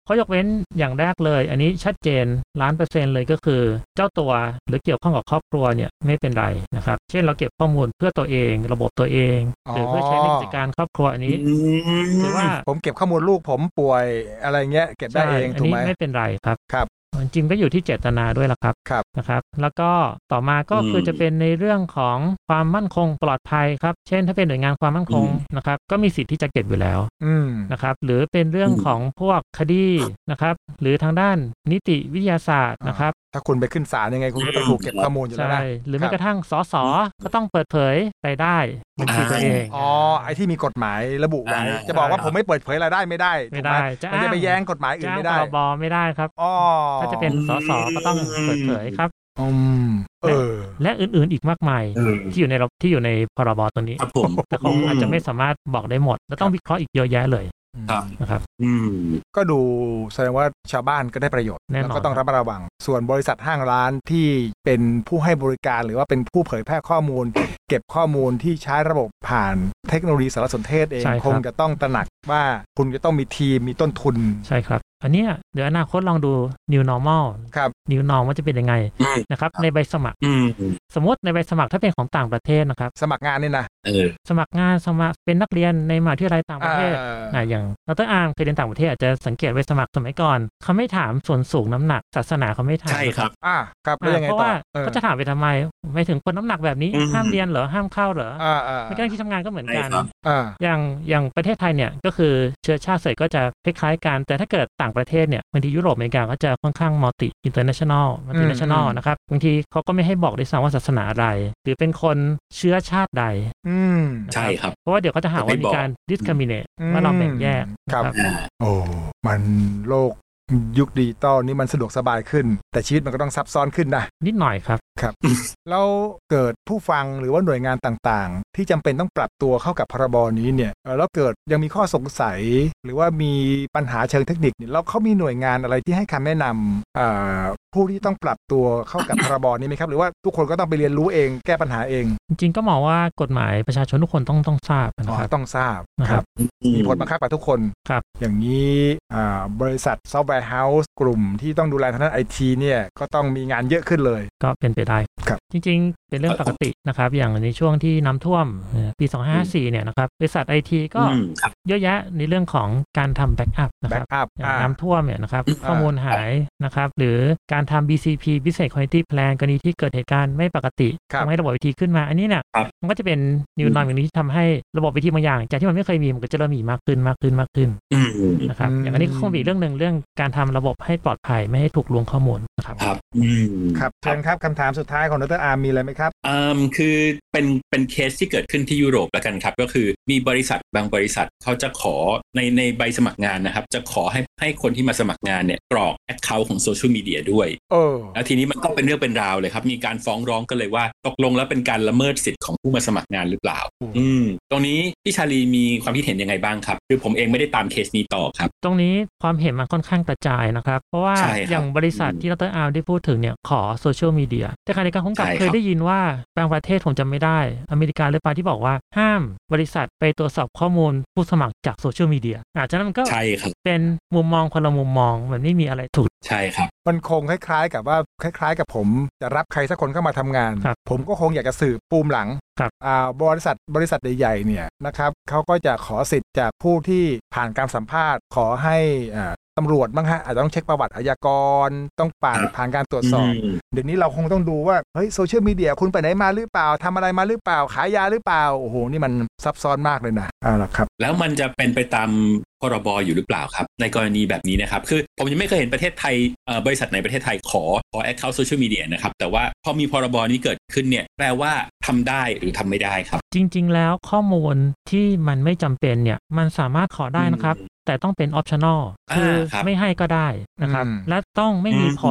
ข้อยกเว้นอย่างแรกเลยอันนี้ชัดเจน1,000,000%เลยก็คือเจ้าตัวหรือเกี่ยวข้องกับครอบครัวเนี่ยไม่เป็นไรนะครับเช่นเราเก็บข้อมูลเพื่อตัวเองระบบตัวเองหรือเพื่อใช้ในกิจการครอบครัวอันนี้ถือว่าผมเก็บข้อมูลลูกผมป่วยอะไรเงี้ยเก็บได้เองถูกไหมอันนี้ไม่เป็นไรครับครับจริงก็อยู่ที่เจตนาด้วยล่ะครับนะครับแล้วก็ต่อมาก็คือจะเป็นในเรื่องของความมั่นคงปลอดภัยครับเช่นถ้าเป็นหน่วยงานความมั่นคงนะครับก็มีสิทธิ์ที่จะเก็บอยู่แล้วนะครับหรือเป็นเรื่องของพวกคดีนะครับหรือทางด้านนิติวิทยาศาสตร์นะครับถ้าคุณไปขึ้นศาลยังไงคุณก็ต้องถูกเก็บข้อมูลอยู่แล้วนะหรือแม้กระทั่งสสก็ต้องเปิดเผยรายได้บัญชีตัวเองไอ้ที่มีกฎหมายระบุไว้จะบอกว่าผมไม่เปิดเผยรายได้ไม่ได้มันจะไปแย้งกฎหมายอื่นไม่ได้พรบไม่ได้ครับถ้าจะเป็นสสก็ต้องเปิดเผยครับและอื่นๆอีกมากมายที่อยู่ในพรบตัวนี้แต่คงอาจจะไม่สามารถบอกได้หมดและต้องวิเคราะห์อีกเยอะแยะเลยนะครับก็ดูแสดงว่าชาวบ้านก็ได้ประโยชน์แล้วก็ต้องระมัดระวังส่วนบริษัทห้างร้านที่เป็นผู้ให้บริการหรือว่าเป็นผู้เผยแพร่ข้อมูลเก็บข้อมูลที่ใช้ระบบผ่านเทคโนโลยีสารสนเทศเองคงจะต้องตระหนักว่าคุณจะต้องมีทีมมีต้นทุนใช่ครับอันนี้เดี๋ยวอนาคตลองดู new normal ครับ new normal ว่าจะเป็นยังไงนะครับในใบสมัครสมมติในใบสมัครถ้าเป็นของต่างประเทศนะครับสมัครงานนี่นะสมัครงานสมัครเป็นนักเรียนในมหาวิทยาลัยต่างประเทศอย่างดร.อาร์มเคยเรียนต่างประเทศอาจจะสังเกตใบสมัครสมัยก่อนเขาไม่ถามส่วนสูงน้ำหนักศาสนาเขาไม่ถามใช่ครับครับแล้วยังไงต่อเพราะว่าเขาจะถามไปทำไมไม่ถึงคนน้ำหนักแบบนี้ห้ามเรียนเหรอห้ามเข้าเหรอไม่ใช่ที่ทำงานก็เหมือนกันอย่างประเทศไทยเนี่ยก็คือเชื้อชาติเสกก็จะคล้ายๆกันแต่ถ้าเกิดต่างประเทศเนี่ยบางทียุโรปอเมริกาก็จะค่อนข้างmultinational นะครับบางทีเขาก็ไม่ให้บอกด้วยซ้ำว่าศาสนาอะไรหรือเป็นคนเชื้อชาติใดใช่ครับเพราะว่าเดี๋ยวเขาจะหาว่ามีการ discriminate ว่าเราแบ่งแยกครับโอ้มันโลกยุคดิจิตอลนี่มันสะดวกสบายขึ้นแต่ชีวิตมันก็ต้องซับซ้อนขึ้นนะนิดหน่อยครับแล้วเกิดผู้ฟังหรือว่าหน่วยงานต่างๆที่จำเป็นต้องปรับตัวเข้ากับพรบนี้เนี่ยแล้วเกิดยังมีข้อสงสัยหรือว่ามีปัญหาเชิงเทคนิคเนี่ยแล้วเขามีหน่วยงานอะไรที่ให้คำแนะนำผู้ที่ต้องปรับตัวเข้ากับพรบนี้ไหมครับหรือว่าทุกคนก็ต้องไปเรียนรู้เองแก้ปัญหาเองจริงๆก็มองว่ากฎหมายประชาชนทุกคนต้องทราบนะครับต้องทราบครับมีผลบังคับกับทุกคนครับอย่างนี้บริษัทซอฟต์แวร์เฮาส์กลุ่มที่ต้องดูแลทางด้าน IT เนี่ยก็ต้องมีงานเยอะขึ้นเลยก็เป็นไปได้จริงๆเป็นเรื่องปกตินะครับอย่างในช่วงที่น้ำท่วมปี2554เนี่ยนะครับบริษัท IT ก็เยอะแยะในเรื่องของการทำแบ็กอัพนะครับอย่างน้ำท่วมเนี่ยนะครับข้อมูลหายนะครับหรือการทำ BCP Business Continuity Plan กรณีที่เกิดเหตุการณ์ไม่ปกติทำให้ระบบ IT ขึ้นมาอันนี้เนี่ยมันก็จะเป็น New Norm อย่างนี้ที่ทำให้ระบบ IT บางอย่างจากที่มันไม่เคยมีมันก็จะเริ่มมีมากขึ้นนะครับอย่างอันนี้คงมีเรื่องนึงเรื่องการทำระบบให้ปลอดภัยไม่ให้ถูกลวงข้อมูลนะครับครับเชิญครับคำถามสุดท้ายของดร.อาร์มมีอะไรไหมครับคือเป็นเคสที่เกิดขึ้นที่ยุโรปแล้วกันครับก็คือมีบริษัทบางบริษัทเขาจะขอในใบสมัครงานนะครับจะขอให้คนที่มาสมัครงานเนี่ยกรอก account ของโซเชียลมีเดียด้วยแล้วทีนี้มันก็เป็นเรื่องเป็นราวเลยครับมีการฟ้องร้องกันเลยว่าตกลงแล้วเป็นการละเมิดสิทธิ์ของผู้มาสมัครงานหรือเปล่าตรงนี้พี่ชาลีมีความคิดเห็นยังไงบ้างครับคือผมเองไม่ได้ตามเคสนี้ต่อครับตรงนี้ความเห็นมันค่อนข้างกระจายนะครับเพราะว่าอย่างบริษัทที่ดร.อาร์มได้พูดถึงเนี่ยขอโซเชียลมีเดียแต่ขณะเดียวกันผมกลับเคยได้ยินว่าบางประเทศผมจำไม่ได้อเมริกาหรือเปล่าที่บอกว่าห้ามบริษัทไปตรวจสอบข้อมูลผู้สมัครจากโซเชียลมีเดียฉะนั้นมันก็เป็นมุมมองคนละมุมมองมันไม่มีอะไรถูกใช่ครับมันคงคล้ายๆกับว่าคล้ายๆกับผมจะรับใครสักคนเข้ามาทำงานผมก็คงอยากจะสืบปูมหลังบริษัทใหญ่ๆเนี่ยนะครับเขาก็จะขอสิทธิ์จากผู้ที่ผ่านการสัมภาษณ์ขอให้ตำรวจบ้างฮะอาจจะต้องเช็คประวัติอาชญากรต้องผ่านการตรวจสอบเดี๋ยวนี้เราคงต้องดูว่าเฮ้ยโซเชียลมีเดียคุณไปไหนมาหรือเปล่าทำอะไรมาหรือเปล่าขายยาหรือเปล่าโอ้โหนี่มันซับซ้อนมากเลยนะล่ะครับแล้วมันจะเป็นไปตามพรบอยู่หรือเปล่าครับในกรณีแบบนี้นะครับคือผมยังไม่เคยเห็นประเทศไทยบริษัทในประเทศไทยขอ account social media นะครับแต่ว่าพอมีพรบนี้เกิดขึ้นเนี่ยแปลว่าทำได้หรือทำไม่ได้ครับจริงๆแล้วข้อมูลที่มันไม่จำเป็นเนี่ยมันสามารถขอได้นะครับแต่ต้องเป็น optional คือไม่ให้ก็ได้นะครับและต้องไม่มีผล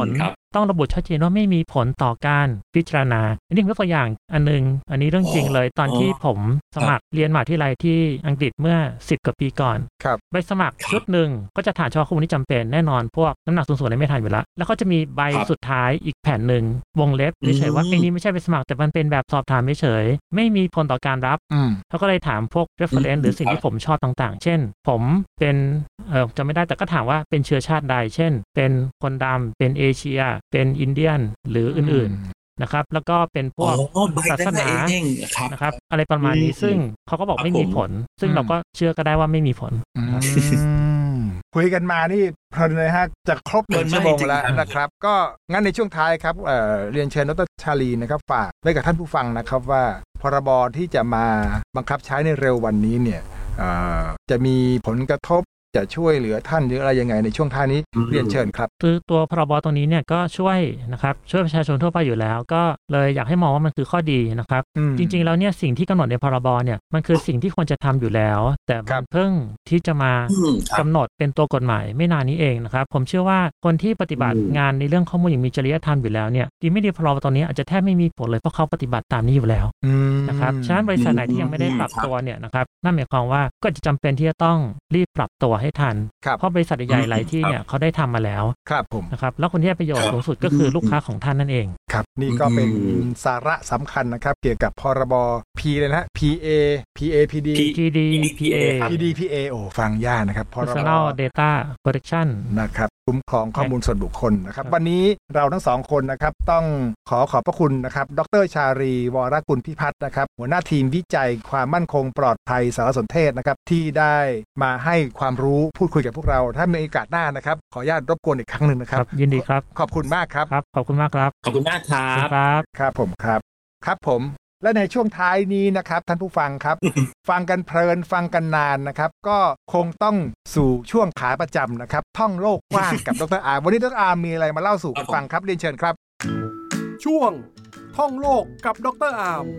ต้องระบุชัดเจนว่าไม่มีผลต่อการพิจารณาอันนี้ผมยกตัวอย่างอันนึงอันนี้เรื่องจริงเลยตอนที่ผมสมัครเรียนมหาวิทยาลัยที่อังกฤษเมื่อ10 กว่าปีก่อนใบสมัครชุดหนึ่งก็จะฐานเฉพาะข้อมูลที่จำเป็นแน่นอนพวกน้ำหนักส่วนอะไรไม่ทันอยู่แล้วก็จะมีใบสุดท้ายอีกแผ่นหนึ่งวงเล็บเฉยๆว่าไอ้นี้ไม่ใช่ใบสมัครแต่มันเป็นแบบสอบถามเฉยๆไม่มีผลต่อการรับเขาก็เลยถามพวก reference หรือสิ่งที่ผมชอบต่างๆเช่นผมเป็นจำไม่ได้แต่ก็ถามว่าเป็นเชื้อชาติใดเช่นเป็นคนดำเป็นเอเชียเป็นอินเดียนหรืออื่นๆนะครับแล้วก็เป็นพวกศาสนานะครับอะไรประมาณนี้ซึ่งเขาก็บอกไม่มีผลซึ่งเราก็เชื่อก็ได้ว่าไม่มีผลคุยกันมานี่เพลินเลยฮะจะครบ1 ชั่วโมงแล้วนะครับก็งั้นในช่วงท้ายครับเรียนเชิญดร.ชาลีนะครับฝากไว้กับท่านผู้ฟังนะครับว่าพรบที่จะมาบังคับใช้ในเร็ววันนี้เนี่ยจะมีผลกระทบจะช่วยเหลือท่านหรืออะไรยังไงในช่วงท้ายนี้เรียนเชิญครับคือตัวพรบตรงนี้เนี่ยก็ช่วยนะครับช่วยประชาชนทั่วไปอยู่แล้วก็เลยอยากให้มองว่ามันคือข้อดีนะครับจริงๆแล้วเนี่ยสิ่งที่กำหนดในพรบเนี่ยมันคือสิ่งที่ควรจะทำอยู่แล้วแต่มันเพิ่งที่จะมากำหนดเป็นตัวกฎหมายไม่นานนี้เองนะครับผมเชื่อว่าคนที่ปฏิบัติงานในเรื่องข้อมูลอย่างมีจริยธรรมอยู่แล้วเนี่ยดีไม่ดีพรบตรงนี้อาจจะแทบไม่มีผลเลยเพราะเขาปฏิบัติตามนี้อยู่แล้วนะครับฉะนั้นบริษัทไหนที่ยังไม่ได้ปรับตัวเนี่ยนะครับนั่นหมายความว่าก็จะจำเป็นที่จะต้องรีบปรับตัวให้ทันเพราะบริษัทใหญ่หลายที่เนี่ยเขาได้ทำมาแล้วครับผมนะครับแล้วคนที่ได้ประโยชน์สูงสุดก็คือลูกค้าของท่านนั่นเองครับนี่ก็เป็นสาระสำคัญนะครับเกี่ยวกับพรบ P เลยนะ PA PAPD PDPA โอ้ฟังยากนะครับ Personal Data Protection นะครับคุ้มครองข้อมูลส่วนบุคคลนะครับวันนี้เราทั้ง2 คนนะครับต้องขอบพระคุณนะครับดร.ชาลีวรกุลพิพัฒน์นะครับหัวหน้าทีมวิจัยความมั่นคงปลอดภัยสารสนเทศนะครับที่ได้มาให้ความรู้พูดคุยกับพวกเราถ้ามีโอกาสหน้านะครับขออนุญาตรบกวนอีกครั้งหนึ่งนะครับยินดีครับขอบคุณมากครับขอบคุณมากครับขอบคุณมากครับครับผมครับผมและในช่วงท้ายนี้นะครับท่านผู้ฟังครับ ฟังกันเพลินฟังกันนานนะครับก็คงต้องสู่ช่วงขาประจำนะครับท่องโลกกว้างกับดร.อาร์วันนี้ดร.อาร์มีอะไรมาเล่าสู่ฟังครับเรียนเชิญครับช่วงท่องโลกกับดร.อาร์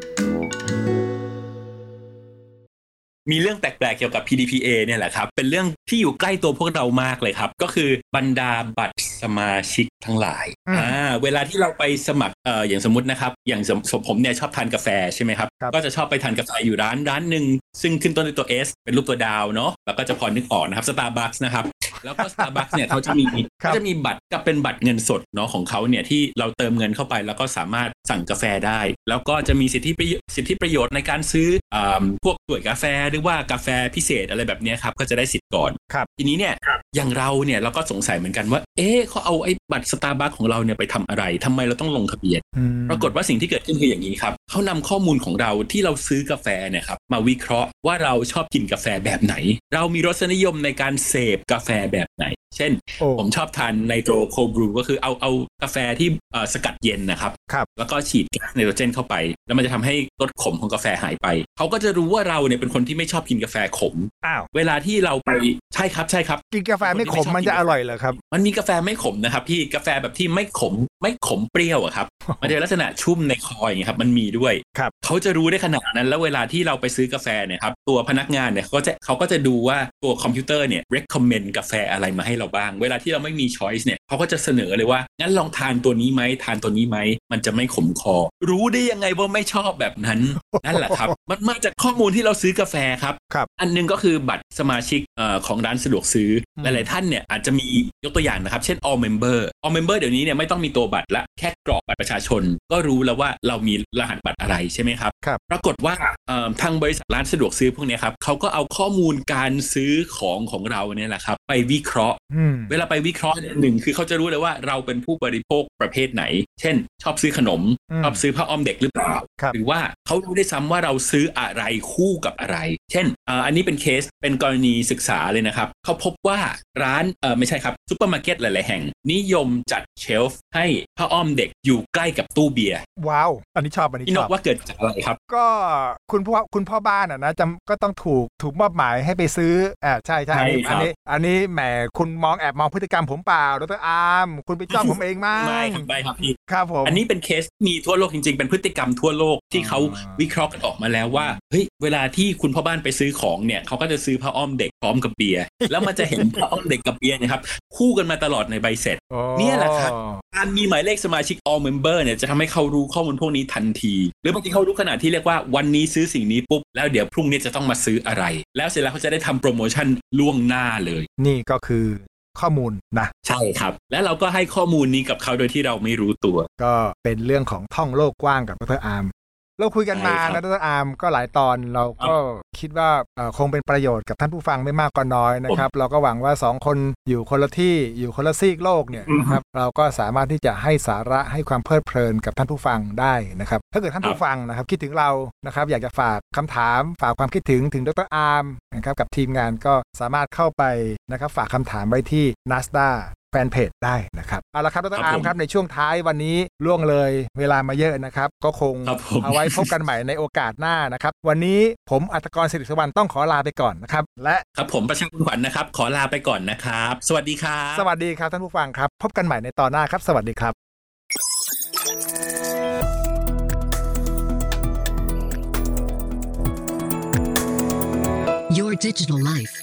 มีเรื่องแปลกๆเกี่ยวกับ PDPA เนี่ยแหละครับเป็นเรื่องที่อยู่ใกล้ตัวพวกเรามากเลยครับก็คือบรรดาบัตรสมาชิกทั้งหลายเวลาที่เราไปสมัครอย่างสมมตินะครับอย่างผมเนี่ยชอบทานกาแฟใช่ไหมครับก็จะชอบไปทานกาแฟอยู่ร้านหนึ่งซึ่งขึ้นต้นด้วยตัว S เป็นรูปตัวดาวเนาะแล้วก็จะพอนึกออกนะครับ Starbucks นะครับแล้วก็ Starbucks เนี่ยเขาจะมีบัตรกับเป็นบัตรเงินสดเนาะของเขาเนี่ยที่เราเติมเงินเข้าไปแล้วก็สามารถสั่งกาแฟได้แล้วก็จะมีสิทธิประโยชน์ในการซื้อพวกถ้วยกาแฟหรือว่ากาแฟพิเศษอะไรแบบนี้ครับก็จะได้สิทธิ์ก่อนทีนี้เนี่ยอย่างเราเนี่ยเราก็สงสัยเหมือนกันว่าเขาเอาไอ้บัตร Starbucks ของเราเนี่ยไปทำอะไรทำไมเราต้องลงทะเบียนปรากฏว่าสิ่งที่เกิดขึ้นคืออย่างนี้ครับเขานำข้อมูลของเราที่เราซื้อกาแฟเนี่ยครับมาวิเคราะห์ว่าเราชอบกินกาแฟแบบไหนเรามีรสนิยมในการเสพกาแฟแบบไหนเช่นผมชอบทานไนโตรโคบรูก็คือเอากาแฟที่สกัดเย็นนะครับแล้วก็ฉีดแก๊สไนโตรเจนเข้าไปแล้วมันจะทำให้รสขมของกาแฟหายไปเขาก็จะรู้ว่าเราเนี่ยเป็นคนที่ไม่ชอบกินกาแฟขมเวลาที่เราไปใช่ครับกินกาแฟไม่ขมมันจะอร่อยเหรอครับมันมีกาแฟไม่ขมนะครับพี่กาแฟแบบที่ไม่ขมเปรี้ยวอะครับมันจะลักษณะชุ่มในคออย่างเงี้ยครับมันมีด้วยเขาจะรู้ได้ขนาดนั้นแล้วเวลาที่เราไปซื้อกาแฟเนี่ยครับตัวพนักงานเนี่ยเขาก็จะดูว่าตัวคอมพิวเตอร์เนี่ย recommend กาแฟอะไรมาให้เราบ้างเวลาที่เราไม่มี choice เนี่ยเขาก็จะเสนอเลยว่างั้นลองทานตัวนี้ไหมทานตัวนี้ไหมมันจะไม่ขมคอรู้ได้ยังไงว่าไม่ชอบแบบนั้น นั่นแหละครับมันมาจากข้อมูลที่เราซื้อกาแฟครับอันนึงก็คือบัตรสมาชิกของร้านสะดวกซื้อหลายๆท่านเนี่ยอาจจะมียกตัวอย่างนะครับเช่น all member เดี๋ยวนี้เนี่ยไม่ต้องมีตัวบัตรละแค่กรอกบัตรประชาชนก็รู้แล้วว่าเรามีรหัสบัตรอะไรใช่ไหมครับปรากฏว่าทางบริษัทร้านสะดวกซื้อพวกนี้ครับเขาก็เอาข้อมูลการซื้อของเราเนี่ยแหละครับไปวิเคราะห์เวลาไปวิเคราะห์หนึ่งคือเขาจะรู้เลยว่าเราเป็นผู้บริโภคประเภทไหนเช่นชอบซื้อขนมชอบซื้อผ้าอ้อมเด็กหรือเปล่าหรือว่าเขารู้ได้ซ้ำว่าเราซื้ออะไรคู่กับอะไรเช่นอันนี้เป็นเคสเป็นกรณีศึกษาเลยนะครับเขาพบว่าร้านไม่ใช่ครับซุปเปอร์มาร์เก็ตหลายๆแห่งนิยมจัดเชลฟ์ให้ผ้าอ้อมเด็กอยู่ใกล้กับตู้เบียร์ว้าวอันนี้ชอบพี่นกว่าเกิดจากอะไรครับก็คุณพ่อบ้านนะก็ต้องถูกมอบหมายให้ไปซื้อใช่อันนี้แหมคุณแอบมองพฤติกรรมผมเปล่าดร.อาร์มคุณไปจ้องผมเองมั้งไม่ครับพี่ครับผมอันนี้เป็นเคสมีทั่วโลกจริงๆเป็นพฤติกรรมทั่วโลกที่เขาวิเคราะห์กันออกมาแล้วว่าเฮ้ยเวลาที่คุณพ่อบ้านไปซื้อของเนี่ยเขาก็จะซื้อผ้าอ้อมเด็กพร้อมกับเบียร์ แล้วมันจะเห็นผ้าอ้อมเด็กกับเบียร์นะครับคู่กันมาตลอดในใบเสร็จเนี่ยแหละครับการมีหมายเลขสมาชิก all member เนี่ยจะทำให้เขารู้ข้อมูลพวกนี้ทันทีหรือบางทีเขารู้ขนาดที่เรียกว่าวันนี้ซื้อสิ่งนี้ปุ๊บแล้วเดี๋ยวพรุ่งนี้จะต้องมาซื้ออะไรแล้วเสร็จแล้วเขาจะได้ทำโปรโมชั่นล่วงหน้าเลยนี่ก็คือข้อมูลนะใช่ครับและเราก็ให้ข้อมูลนี้กับเขาโดยที่เราไม่รู้ตัวก็เป็นเรื่องของท่องโลกกว้างกับดร.อาร์มเราคุยกันมานะดร.อาร์มก็หลายตอนเราก็คิดว่าคงเป็นประโยชน์กับท่านผู้ฟังไม่มากก็น้อยนะครับเราก็หวังว่า2คนอยู่คนละที่อยู่คนละซีกโลกเนี่ยนะครับเราก็สามารถที่จะให้สาระให้ความเพลิดเพลินกับท่านผู้ฟังได้นะครับถ้าเกิดท่านผู้ฟังนะครับคิดถึงเรานะครับอยากจะฝากคำถามฝากความคิดถึงดร.อาร์มนะครับกับทีมงานก็สามารถเข้าไปนะครับฝากคำถามไว้ที่ NASDAแฟนเพจได้นะครับเอาละครับดร.อาร์มครับในช่วงท้ายวันนี้ล่วงเลยเวลามาเยอะนะครับก็คงเอาไว้พบกันใหม่ในโอกาสหน้านะครับวันนี้ผมอัตกรศิริสวรรณต้องขอลาไปก่อนนะครับและครับผมประชาคุณขวัญนะครับขอลาไปก่อนนะครับสวัสดีครับสวัสดีครับท่านผู้ฟังครับพบกันใหม่ในตอนหน้าครับสวัสดีครับ Your digital life